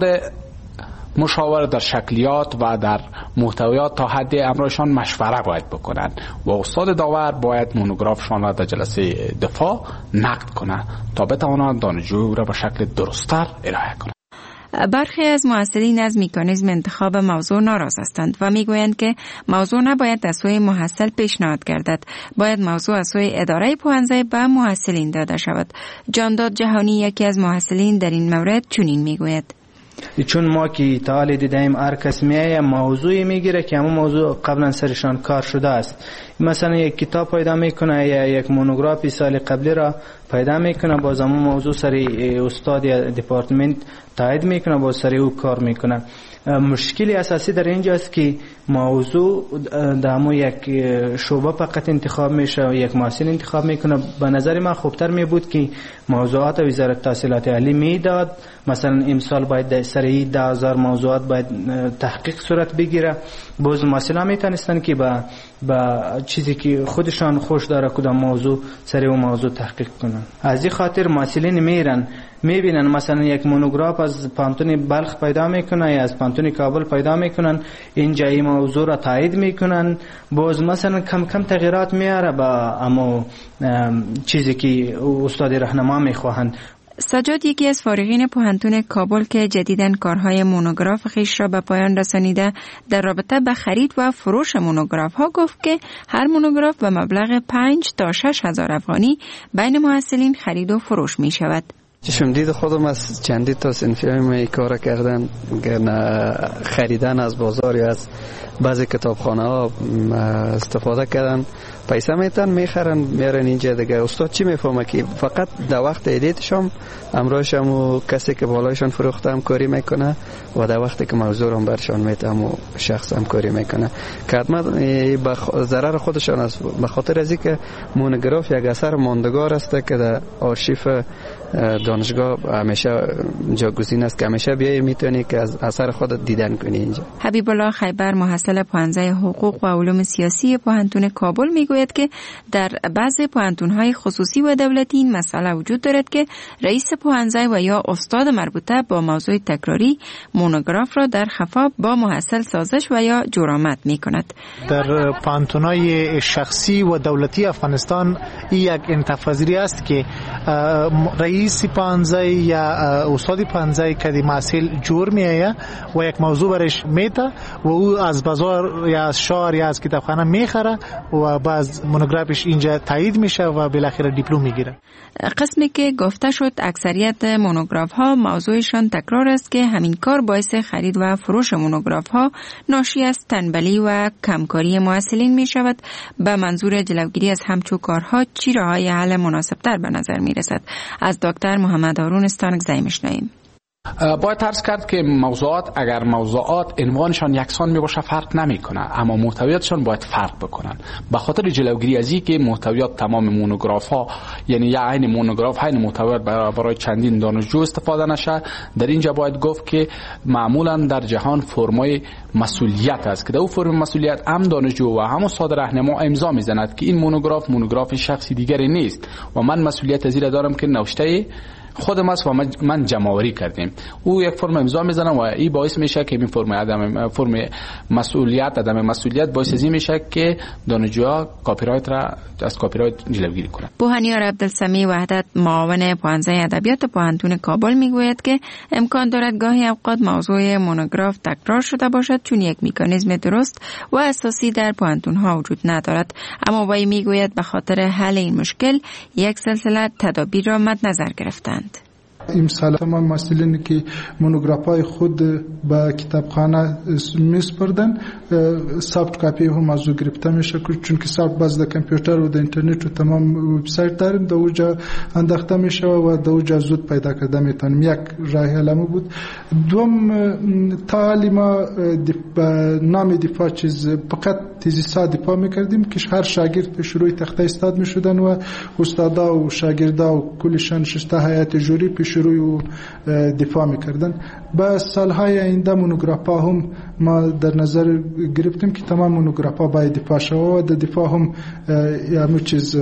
مشاور در شکلیات و در محتویات تا حد امرشان مشوره باید بکنند و استاد داور باید مونوگرافشان را در جلسه دفاع نقد کنه تا بتوانند دانشجو را به شکل درست‌تر ارائه کنند. برخی از محصلین از مکانیزم انتخاب موضوع ناراض هستند و میگویند که موضوع نباید از سوی محصل پیشنهاد گردد، باید موضوع از سوی اداره پوهنځی به محصلین داده شود. جانداد جهانی یکی از محصلین در این مورد چنین میگوید: چون ما که تا حال دیدیم هر کس میایه موضوعی میگیره که همون موضوع قبلا سرشان کار شده است. مثلا یک کتاب پیدا میکنه یا یک مونوگرافی سال قبلی را پیدا میکنه، باز همون موضوع سری استاد یا دپارتمنت تایید میکنه، باز سری او کار میکنه. مشکلی اساسی در اینجا است که موضوع در همون یک شعبه فقط انتخاب میشه و یک محصل انتخاب میکنه. به نظر من خوبتر می بود که موضوعات وزارت تحصیلات عالی میداد. مثلا امسال باید در سری 10,000 موضوعات باید تحقیق صورت بگیره. باز محصل ها میتونستن که با چیزی که خودشان خوش داره کدام موضوع سری اون موضوع تحقیق کنن. از این خاطر محصلین میرن میبینن مثلا یک مونوگراف از پانتون بلخ پیدا میکنه یا از پانتون کابل پیدا میکنن، اینجا این موضوع را تایید میکنن، باز مثلا کم کم تغییرات میاره با اما چیزی که استاد راهنما میخواهند. سجاد یکی از فارغین پوهنتون کابل که جدیداً کارهای مونوگراف خویش را به پایان رسانیده در رابطه به خرید و فروش مونوگراف ها گفت که هر مونوگراف به مبلغ 5 تا 6 هزار افغانی بین محصلین خرید و فروش می شود. چشم دید خودم از چندی تا صنفی کار کردن، خریدن از بازار یا از بعضی کتابخانه ها استفاده کردن، پیسه میتن میخرن میارن اینجا. دیگه استاد چی میفهمه که فقط در وقت ایدیتشم امروزشم و کسی که بالایشان فروخته هم کاری میکنه و در وقتی که موضوع هم برشان میته هم شخص هم کاری میکنه که حتما به ضرر خودشان است. به خاطر از اینکه مونوگراف یک اثر ماندگار است که در آرشیف دانشگاه همیشه جاگزین است که همیشه بیایی میتونی که از اثر خودت دیدن کنی اینجا. حبیب الله خیبر محصل پوهنځی حقوق و علوم سیاسی پوهنتون کابل میگوید که در بعضی پوهنتون‌های خصوصی و دولتی این مسئله وجود دارد که رئیس پوهنځی و یا استاد مربوطه با موضوع تکراری مونوگراف را در خفا با محصل سازش و یا جرامت میکند. در پوهنتون‌های شخصی و دولتی افغانستان این یک انتفاضی است که رئیس رئیس پانزه یا استاد پانزه که دی محصول جور میآید و یک موضوع برش میته و او از بازار یا از شهر یا از کتابخانه میخره و بعد مونوگرافش اینجا تایید میشه و بالاخره دیپلم میگیره. قسمی که گفته شد اکثریت مونوگراف ها موضوعشان تکرار است که همین کار باعث خرید و فروش مونوگراف ها ناشی از تنبلی و کمکاری محصلین می شود. به منظور جلوگیری از همچون کارها چی راههای حل مناسبتر به نظر می رسد؟ از دکتر محمد هارون استانکزی میشنویم. باید عرض کرد که موضوعات اگر موضوعات عنوانشان یکسان می باشه فرق نمی کنه، اما محتویاتشان باید فرق بکنن. به خاطر جلوگیری از این که محتویات تمام مونوگراف ها یعنی یا عین مونوگراف های محتویات برای چندین دانشجو استفاده نشه، در اینجا باید گفت که معمولا در جهان فرمای مسئولیت است که در اون فرم مسئولیت هم دانشجو و هم استاد راهنما امضا میزند که این مونوگراف شخصی دیگری نیست و من مسئولیت از این دارم که نوشته خودم است و من جمع‌آوری کردیم. او یک فرم امضا میزنه و این باعث میشه که این فرم عدم مسئولیت باعث از این میشه که دانشجوها کپی رایت را از کپی رایت جلوگیری کنند. بوهانیار عبدالسمی وحدت معاون پوهنځی ادبیات پوهنتون کابل میگوید که امکان دارد گاهی اوقات موضوع مونوگراف تکرار شده باشد چون یک مکانیزم درست و اساسی در پوهنتون ها وجود ندارد، اما وی میگوید به خاطر حل این مشکل یک سلسله تدابیر را مد نظر گرفتند. امسال تمام مسئولین که مونوگرافای خود به کتابخانه میسپردن سافت کاپی هم موضوع گرفته میشه چون که سافت باز د کامپیوتر و د اینترنت و تمام وبسایت داریم د اوجا انداخته میشه و د اوجا زود پیدا کرده میتونیم. یک راه حل بود. دوم تعلیم نام دفاع چیز فقط تزیسا دفاع میکردیم که هر شاگرد پیش روی تخته استاد میشدن و استادا و شاگردا و کلشان شسته هیئت جوری پیش روی دفاع میکردن. با سالهای آینده مونوگرافا هم ما در نظر گرفتیم که تمام مونوگرافا باید دفاع شود و در دفاع هم همه چیز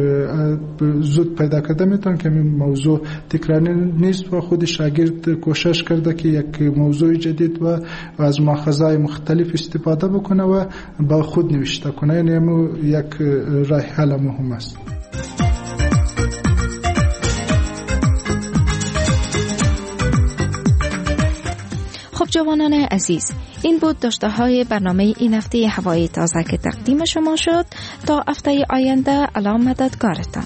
زود پیدا کرده میتون که این موضوع تکراری نیست و خود شاگرد کوشش کرده که یک موضوع جدید و از ماخذهای مختلف استفاده بکنه و با خود نوشته کنه. یعنی یک راه حل مهم است. خب جوانان عزیز، این بود داشته‌های برنامه این هفته هوای تازه که تقدیم شما شد. تا هفته آینده الله مددگارتان.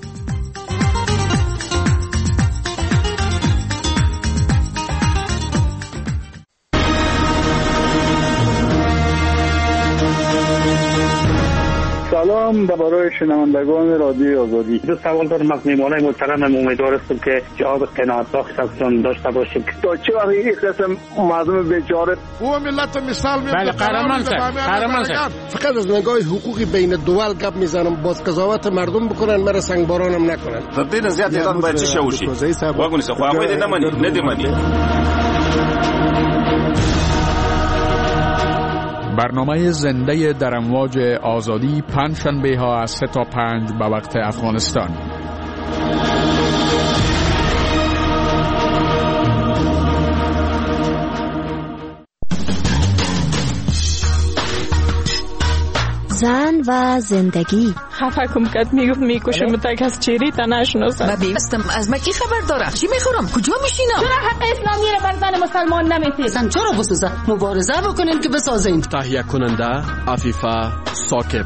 سلام برای شنوندگان رادیو آزادی. دو سوال دارم از میهمانان محترم. امیدوار هستم که جواب قناعت بخشتون داشته باشیم. تا چه وقت این قسم مردم بیچاره او ملت مثال میاد. بله قهرمان فقط از نگاه حقوقی بین دول گپ میزنم، باز قضاوت مردم بکنن، مرا سنگبارانم نکنن. فبدین زیاد ایران باید چه شوشی واگونی سه خواهی ندیمانی. برنامه زنده در امواج آزادی پنجشنبه ها از 3 تا 5 به وقت افغانستان. زن و زندگی. خفه کم کد میگفت میکشم تک از چیری تا نشناسم. من بیستم از مکی خبر دارم. چی میخورم؟ کجا میشینم؟ چرا حق اسلامی رو بر زن مسلمان نمیتید؟ اصلا چرا بسوزه؟ مبارزه بکنین که بسازین. تهیه کننده عفیفه ثاقب.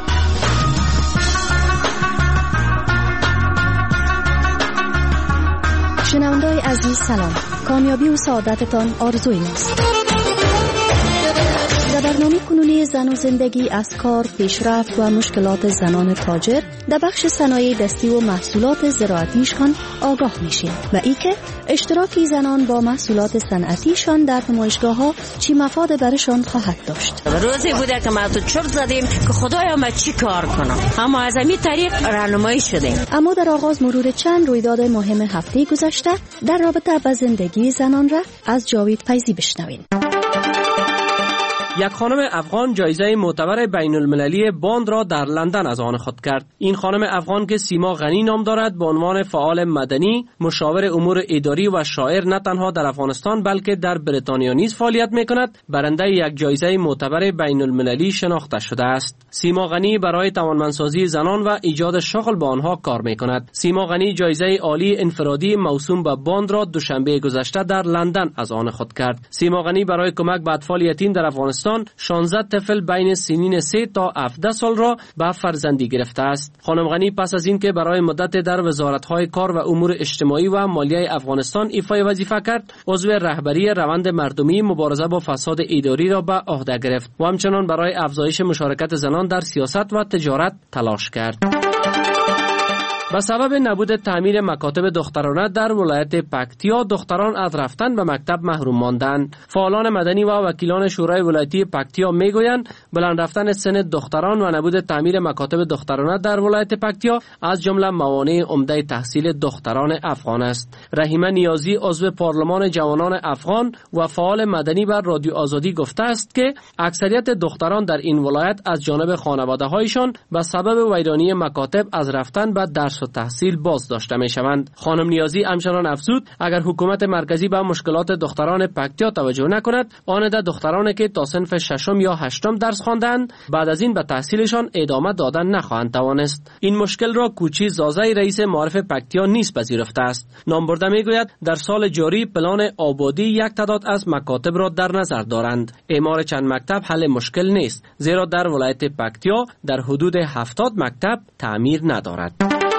شنونده‌های عزیز سلام. کامیابی و سعادتتان آرزوی ماست. در برنامه کنونی زن و زندگی از کار، پیشرفت و مشکلات زنان تاجر در بخش صنایع دستی و محصولات زراعتیشان آگاه میشیم و ای که اشتراکی زنان با محصولات صنعتیشان در نمایشگاه‌ها چی مفاد برشان خواهد داشت. روزی بوده که ما تو چرت زدیم که خدایا ما چی کار کنم، اما از همین طریق راهنمایی شدیم. اما در آغاز مرور چند رویداد مهم هفته گذشته در رابطه با زندگی زنان را از جاوید فیضی بشنویم. یک خانم افغان جایزه معتبر بین المللی باند را در لندن از آن خود کرد. این خانم افغان که سیما غنی نام دارد به عنوان فعال مدنی، مشاور امور اداری و شاعر نه تنها در افغانستان بلکه در بریتانیا نیز فعالیت می‌کند، برنده یک جایزه معتبر بین المللی شناخته شده است. سیما غنی برای توانمندسازی زنان و ایجاد شغل به آنها کار می‌کند. سیما غنی جایزه عالی انفرادی موسوم به باند را دوشنبه گذشته در لندن از آن خود کرد. سیما غنی برای کمک به اطفال یتیم در افغانستان 16 طفل بین سنین 3 تا 17 سال را به فرزندی گرفته است. خانم غنی پس از اینکه برای مدت در وزارت‌های کار و امور اجتماعی و مالیه افغانستان ایفای وظیفه کرد، عضو رهبری روند مردمی مبارزه با فساد اداری را به عهده گرفت و همچنان برای افزایش مشارکت زنان در سیاست و تجارت تلاش کرد. به سبب نبود تعمیر مکاتب دخترانه در ولایت پکتیا، دختران از رفتن به مکتب محروم ماندند. فعالان مدنی و وکیلان شورای ولایتی پکتیا میگویند بلند رفتن سن دختران و نبود تعمیر مکاتب دخترانه در ولایت پکتیا از جمله موانع عمده تحصیل دختران افغان است. رحیمه نیازی عضو پارلمان جوانان افغان و فعال مدنی بر رادیو آزادی گفته است که اکثریت دختران در این ولایت از جانب خانواده‌هایشان به سبب ویرانی مکاتب از رفتن به درس و تحصیل باز داشته می شوند. خانم نیازی همچنان افزود اگر حکومت مرکزی به مشکلات دختران پکتیا توجه نکند، آنده دختران که تا صنف 6 یا 8 درس خواندند بعد از این به تحصیلشان ادامه دادن نخواهند توانست. این مشکل را کوچی زازای رئیس معارف پکتیا نیز پذیرفته است. نامبرده می گوید در سال جاری پلان آبادی یک تعداد از مکاتب را در نظر دارند. اعمار چند مکتب حل مشکل نیست، زیرا در ولایت پکتیا در حدود 70 مکتب تعمیر ندارد.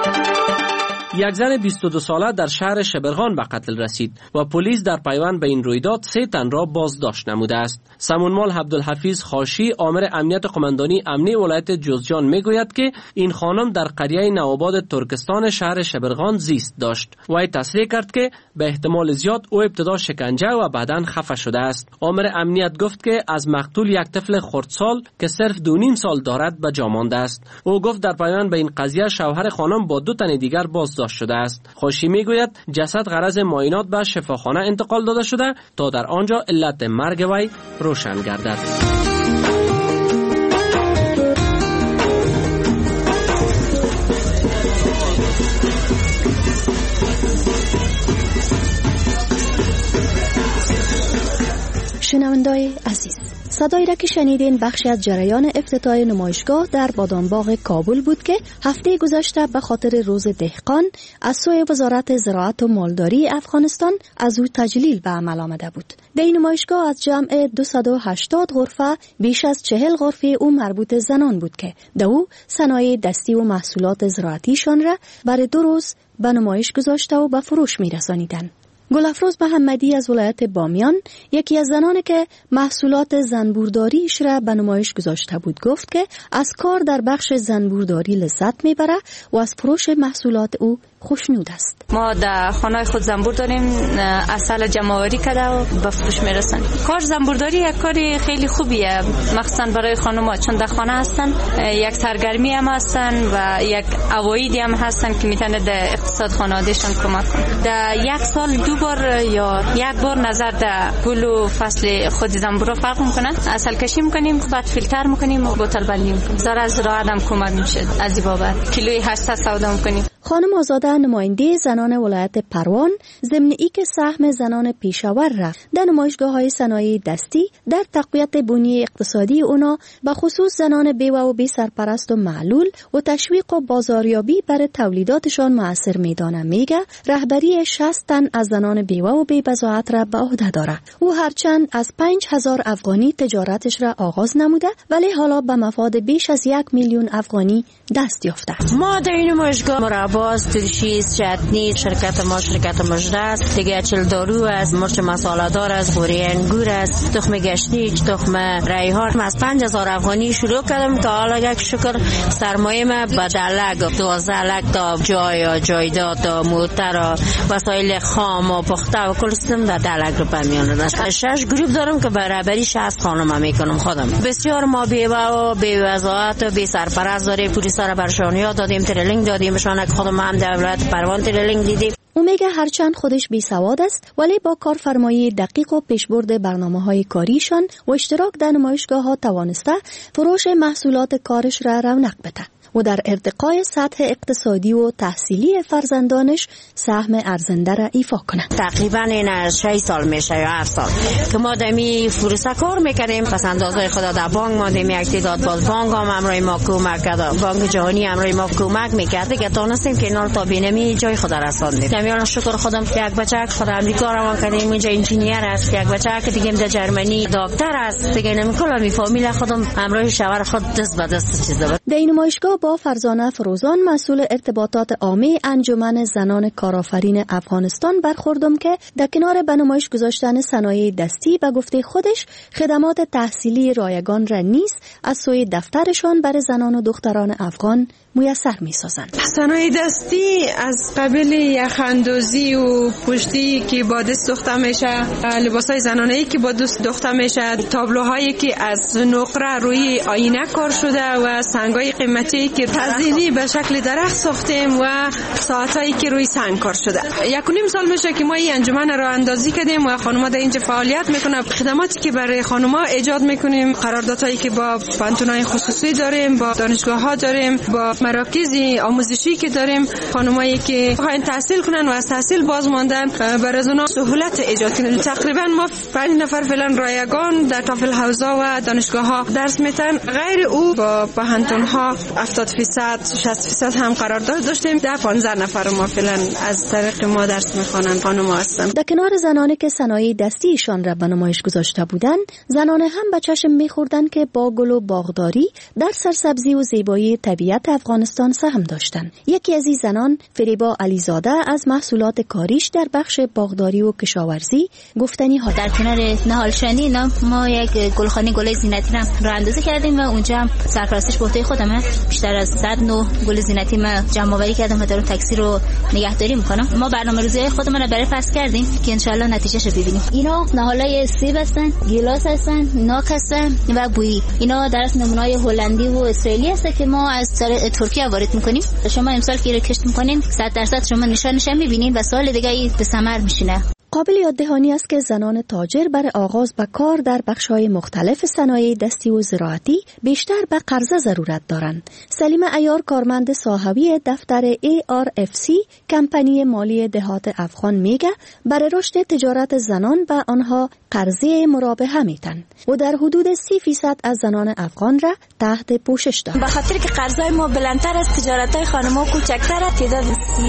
یک زن 22 ساله در شهر شبرغان به قتل رسید و پلیس در پیوند به این رویداد 3 تن را بازداشت نموده است. سمونمال عبدالحفیظ خاشی، آمر امنیت قماندانی امنی ولایت جوزجان میگوید که این خانم در قریه نوآباد ترکستان شهر شبرغان زیست داشت. وی تصریح کرد که به احتمال زیاد او ابتدا شکنجه و بعداً خفه شده است. آمر امنیت گفت که از مقتول یک طفل خردسال که صرف 2.5 سال دارد به جا مانده است. او گفت در پیوند به این قضیه شوهر خانم با 2 تن دیگر بازداشت شده است. خوشی میگوید جسد غرض معاینات به شفاخانه انتقال داده شده تا در آنجا علت مرگ وی روشن گردد. شنوندای عزیز، صدایی را که شنیدین بخشی از جریان افتتاح نمایشگاه در بادامباغ کابل بود که هفته گذشته به خاطر روز دهقان از سوی وزارت زراعت و مالداری افغانستان از او تجلیل به عمل آمده بود. در این نمایشگاه از جمع 280 غرفه بیش از 40 غرفه او مربوط زنان بود که در او صنایع دستی و محصولات زراعتیشان را برای 2 روز به نمایش گذاشته و به فروش می رسانیدند. گلافروز محمدی از ولایت بامیان، یکی از زنانی که محصولات زنبورداریش را به نمایش گذاشته بود، گفت که از کار در بخش زنبورداری لذت میبره و از فروش محصولات او خوشنود است. ما در خانه خود زنبور داریم، عسل جمع‌آوری کرده و به فروش میرسن. کار زنبورداری یک کاری خیلی خوبیه، مخصوصا برای خانم‌ها، چون در خانه هستن، یک سرگرمی هم هستن و یک عوایدی هم هستن که میتونه در اقتصاد خانوادهشان کمک کنه. در یک سال 2 بار یا 1 بار نظر در گل و فصل خود زنبور فرق میکنه. عسل کشی میکنیم، بعد فیلتر میکنیم و بوتل بندی میکنیم. زار زراعت هم کمک میشه. از این بابت کیلویی 800 سودا میکنیم. خانم آزاده نماینده زنان ولایت پروان ضمن اینکه سهم زنان پیشاور را در نمایشگاه‌های صنایع دستی در تقویت بنیه اقتصادی اونا به خصوص زنان بیوه و بی سرپرست و معلول و تشویق و بازاریابی برای تولیداتشان مؤثر میدانه. میگه رهبری 60 تن از زنان بیوه و بی بضاعت را به عهده داره. او هرچند از 5000 افغانی تجارتش را آغاز نموده ولی حالا به مفاد بیش از 1 میلیون افغانی دست یافته. ما در این نمایشگاه مرباست، ترشیز، چتنی، شرکت مجده است، دیگه چل دارو است، مرچ مساله دار است، قوری انگور است، تخم گشنیج، تخم ریحان. از 5000 افغانی شروع کردم تا حالا یک شکر سرمایه ما به دلق 12 لک تا جای جایداد تا موتر و وسایل خام و پخته و کل سیستم در دلق رو پمیان است. 6 گروه دارم که برابری 60 خانم میکنم خودم. بسیار ما بیوه و بی‌وضاحت و بی سرپرست داریم، پولیس را برشانیات دادیم، تریلینگ دادیم، شانک خودم هم در ولایت پروان تریلینگ دیدیم. او میگه هرچند خودش بی سواد است ولی با کارفرمایی دقیق و پیشبرد برنامه‌های کاریشان و اشتراک در نمایشگاه‌ها توانسته فروش محصولات کارش را رونق بده و در ارتقای سطح اقتصادی و تحصیلی فرزندانش سهم ارزنده را ایفا کنه. تقریبا این 6 سال میشه یا 7 سال که ما دمی فروسا کار میکنیم. پس اندازهای خدا در بانک ما دمی یک تعداد باز بانک هم امروی ما کمک کرد، بانک جهانی امروی ما کمک میکرد که تونستیم که اینا تا بینمی جای خدا رساندیم. دمیان شکر خودم که یک بچه خود امریکا روان کردیم، اینجا انجینیر است، یک بچه که دیگه در جرمنی دکتر است، دیگه نمیکنم می فامیل خودم امروی شوهر خود دست به دست چیزا. در این نمایشگاه با فرزانه فروزان مسئول ارتباطات عامه انجمن زنان کارآفرین افغانستان برخوردم که در کنار به نمایش گذاشتن صنایع دستی به گفته خودش خدمات تحصیلی رایگان را نیز از سوی دفترشان برای زنان و دختران افغان میسر میسازند. صنایع دستی از قبیل یخاندازی و پشتی که با دست دوخته میشه، لباسای زنانه‌ای که با دست دوخته میشه، تابلوهایی که از نقره روی آینه کار شده و سنگای قیمتی که تزیینی به شکل درخت ساختیم و ساعتایی که روی سنگ کار شده. 1.5 سال میشه که ما این انجمن را اندازی کردیم و خانم‌ها در اینجا فعالیت میکنن. خدماتی که برای خانم‌ها ایجاد میکنیم، قراردادهایی که با پانتونای خصوصی داریم، با دانشگاه‌ها داریم، با مراکز آموزشی که داریم، خانمایی که بخواین تحصیل کنن و از تحصیل باز ماندن برای اونا سهولت ایجاد کنیم. تقریبا ما 5 نفر فعلا رایگان در تافل حوزا و دانشگاه‌ها درس میتن. غیر او با پانتون‌ها 70% 60% هم قرارداد داشتیم. 15 نفر ما فعلا از طریق ما درس میخوانن خانم‌ها هستن. در کنار زنانی که صنایع دستیشان را به نمایش گذاشته بودند، زنان هم به چشم می‌خوردند که با گل و باغداری در سرسبزی و زیبایی طبیعت افغانستان سهم داشتند. یکی از این زنان، فریبا علیزاده، از محصولات کاریش در بخش باغداری و کشاورزی گفتنی ها. در کنار نهالشانی ما یک گلخانه گل زینتی را راه اندازی کردیم و اونجا هم سرپرستش به عهده خودمه. بیشتر از 100 نوع گل زینتی ما جمع آوری کردم و در اون تکثیر رو نگهداری میکنم. ما برنامه‌ریزی خودمون رو برای فصل کردیم که ان شاءالله نتیجهش رو ببینیم. اینا نهالای سیب هستن، گیلاس هستن، ناک هستن و بویی. اینا در اصل نمونه‌های هلندی و اسرائیلی هست که ما از ترکیه وارد میکنیم. شما امسال که رو کشت میکنین 100% شما نشانش میبینین و سال دیگه به ثمر میشینه. قابل یاد دهانی است که زنان تاجر برای آغاز به کار در بخش‌های مختلف صنایع دستی و زراعتی بیشتر به قرضه ضرورت دارند. سلیمه عیار، کارمند صاحبی دفتر ARFC کمپانی مالی دهات افغان، میگه برای رشد تجارت زنان به آنها قرضه مرابحه میتن و در حدود 30% از زنان افغان را تحت پوشش دارند. به خاطر که قرضای ما بلندتر از تجارت‌های خانم‌ها کوچکتره، تعداد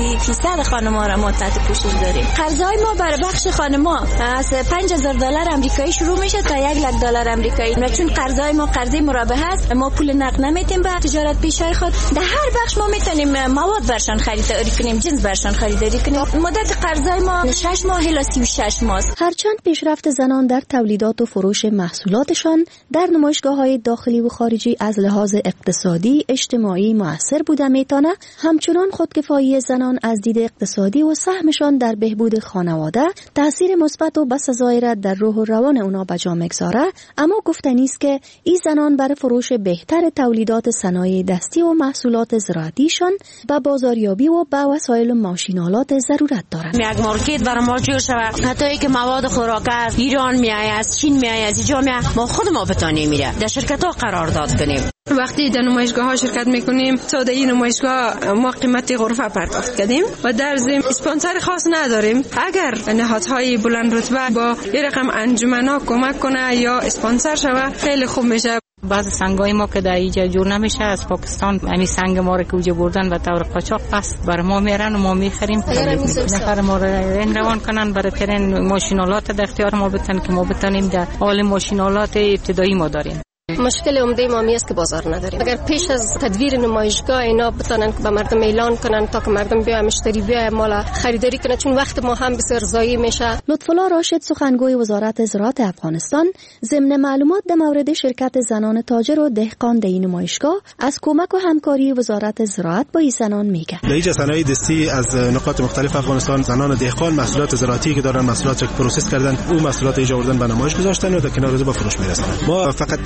30% خانم‌ها را ما تحت پوشش داریم. قرضای ما برای بخش خانم‌ها از $5,000 آمریکایی شروع میشه تا $1,00,000 آمریکایی. و چون قرضای ما قرضه مرابحه است، ما پول نقد نمیتیم به تجارت پیشای خود. در هر بخش ما میتونیم مواد برشان خریداری کنیم، جنس برشان خریداری کنیم. مدت قرضای ما 6 ماه الی 36 ماه. هرچند پیشرفت زنان در تولیدات و فروش محصولاتشان در نمایشگاه‌های داخلی و خارجی از لحاظ اقتصادی اجتماعی مؤثر بوده میتونه، همچنان خودکفایی زنان از دید اقتصادی و سهمشان در بهبود خانواده تأثیر مثبت و بسزایی را در روح و روان اونا به جا میگذاره. اما گفتنی است که این زنان برای فروش بهتر تولیدات صنایع دستی و محصولات زراعتیشان به بازاریابی و به وسایل و ماشینالات ضرورت دارند. یک مارکت برای ما جور شود، حتی که مواد خوراک از ایران میآید، از چین میآید، از اینجا میآید، ما خودمون بتونیم میره در شرکت ها قرارداد کنیم. وقتی در نمایشگاه ها شرکت میکنیم، تا در این نمایشگاه ما قیمت غرفه پرداخت کردیم و در ضمن اسپانسر خاص نداریم. اگر نهادهای بلند رتبه با یه رقم انجمن‌ها کمک کنه یا اسپانسر شوه خیلی خوب میشه. بعض سنگای ما که در اینجا جور نمیشه از پاکستان، یعنی سنگ ما رو که اونجا بردن و طور قاچاق پس بر ما میرن و ما میخریم. نفر ما رو روان کنن برای ترین ماشینالات در اختیار ما بتن که ما بتونیم در حال ماشینالات ابتدایی ما داریم. مشکل عمده ما است که بازار نداریم. اگر پیش از تدویر نمایشگاه اینا بتونن که به مردم اعلان کنن تا که مردم بیاین مشتری بیاین مال خریداری کنه، چون وقت ما هم بسیار ضایع میشه. لطف‌الله راشد، سخنگوی وزارت زراعت افغانستان، ضمن معلومات در مورد شرکت زنان تاجر و دهقان در این نمایشگاه از کمک و همکاری وزارت زراعت با این زنان میگه. در صنایع دستی از نقاط مختلف افغانستان زنان دهقان محصولات زراعتی که دارن، محصولات که پروسس کردن، او محصولات ایجاد کردن به نمایش گذاشتن و در کنار با فروش میرسن. ما فقط سهولت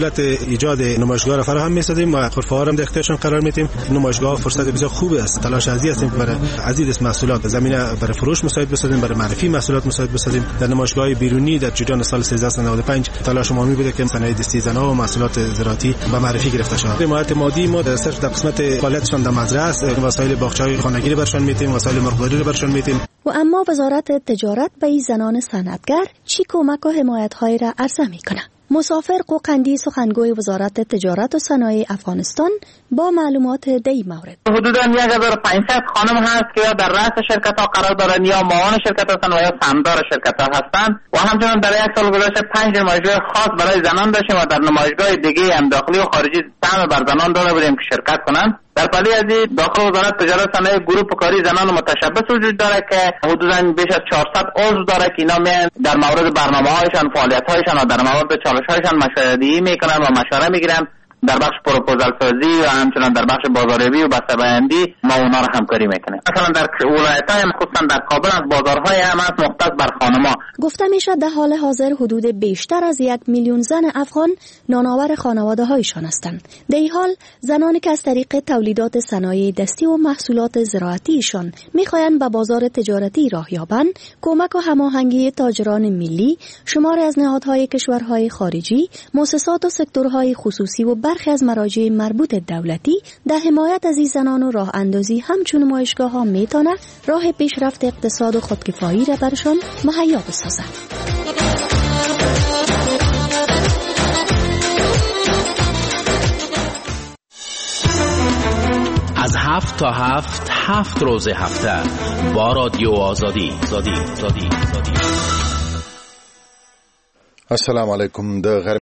فرصت ایجاد نمایشگاه را فراهم می‌سازیم و غرفه‌ها را در اختیارشان قرار میدیم. نمایشگاه فرصت بسیار خوبی است. تلاش ازی هستیم برای عزیز محصولات زمینه برای فروش مساعد بسازیم، برای معرفی محصولات مساعد بسازیم. در نمایشگاه بیرونی در جریان سال 1395 تلاش ما بوده که صنایع دستی زنان و محصولات زراعتی به معرفی گرفته شود. حمایت مادی ما در صرف در قسمت فعالیتشان در مزرعه است. وسایل باغچه‌های خانگی برشان میدیم، وسایل مرغداری برشان میدیم. و اما وزارت تجارت به این زنان صنعتگر چی کمک و حمایت‌های را عرضه می‌کنه؟ مسافر قوقندی سخنگوی وزارت تجارت و صنایع افغانستان با معلومات در این مورد. حدوداً 1500 خانم هست که یا در رأس شرکت‌ها قرار دارند یا معاون شرکت هستند و یا سهامدار شرکت‌ها هستند و همچنین در یک سال گذشته 5 نمایشگاه خاص برای زنان داشتیم و در نمایشگاه دیگه هم داخلی و خارجی سهم بر زنان داده بودیم که شرکت کنند. در پلی از داخل وزارت تجارت صنایع گروه کاری زنان متشبث وجود داره که حدوداً بیش از 400 عضو داره که اینا میان در مورد برنامه‌هایشان، فعالیت‌هایشان و در مورد چالش‌هایشان مشوره‌دهی میکنن و مشوره میگیرن. در بخش پروپوزال سازی و همچنین در بخش بازاریابی و بسته‌بندی ما اونا رو همکاری میکنیم. مثلا در ولایت‌های خصوصا در کابل از بازارهای هم هست مختص بر خانم‌ها. گفته میشه در حال حاضر حدود بیشتر از 1 میلیون زن افغان نانآور خانواده‌هایشان هستند. در این حال زنانی که از طریق تولیدات صنایع دستی و محصولات زراعتیشان میخواهند به بازار تجارتی راه یابند، کمک و هماهنگی تاجران ملی، شماری از نهادهای کشورهای خارجی، مؤسسات و سکتورهای خصوصی و برخی از مراجع مربوط دولتی در حمایت از این زنان و راه اندازی همچون نمایشگاه ها میتونه راه پیشرفت اقتصاد و خودکفایی را برشان مهیا بسازد. از 7 تا 7 روز هفته با رادیو آزادی. السلام علیکم. د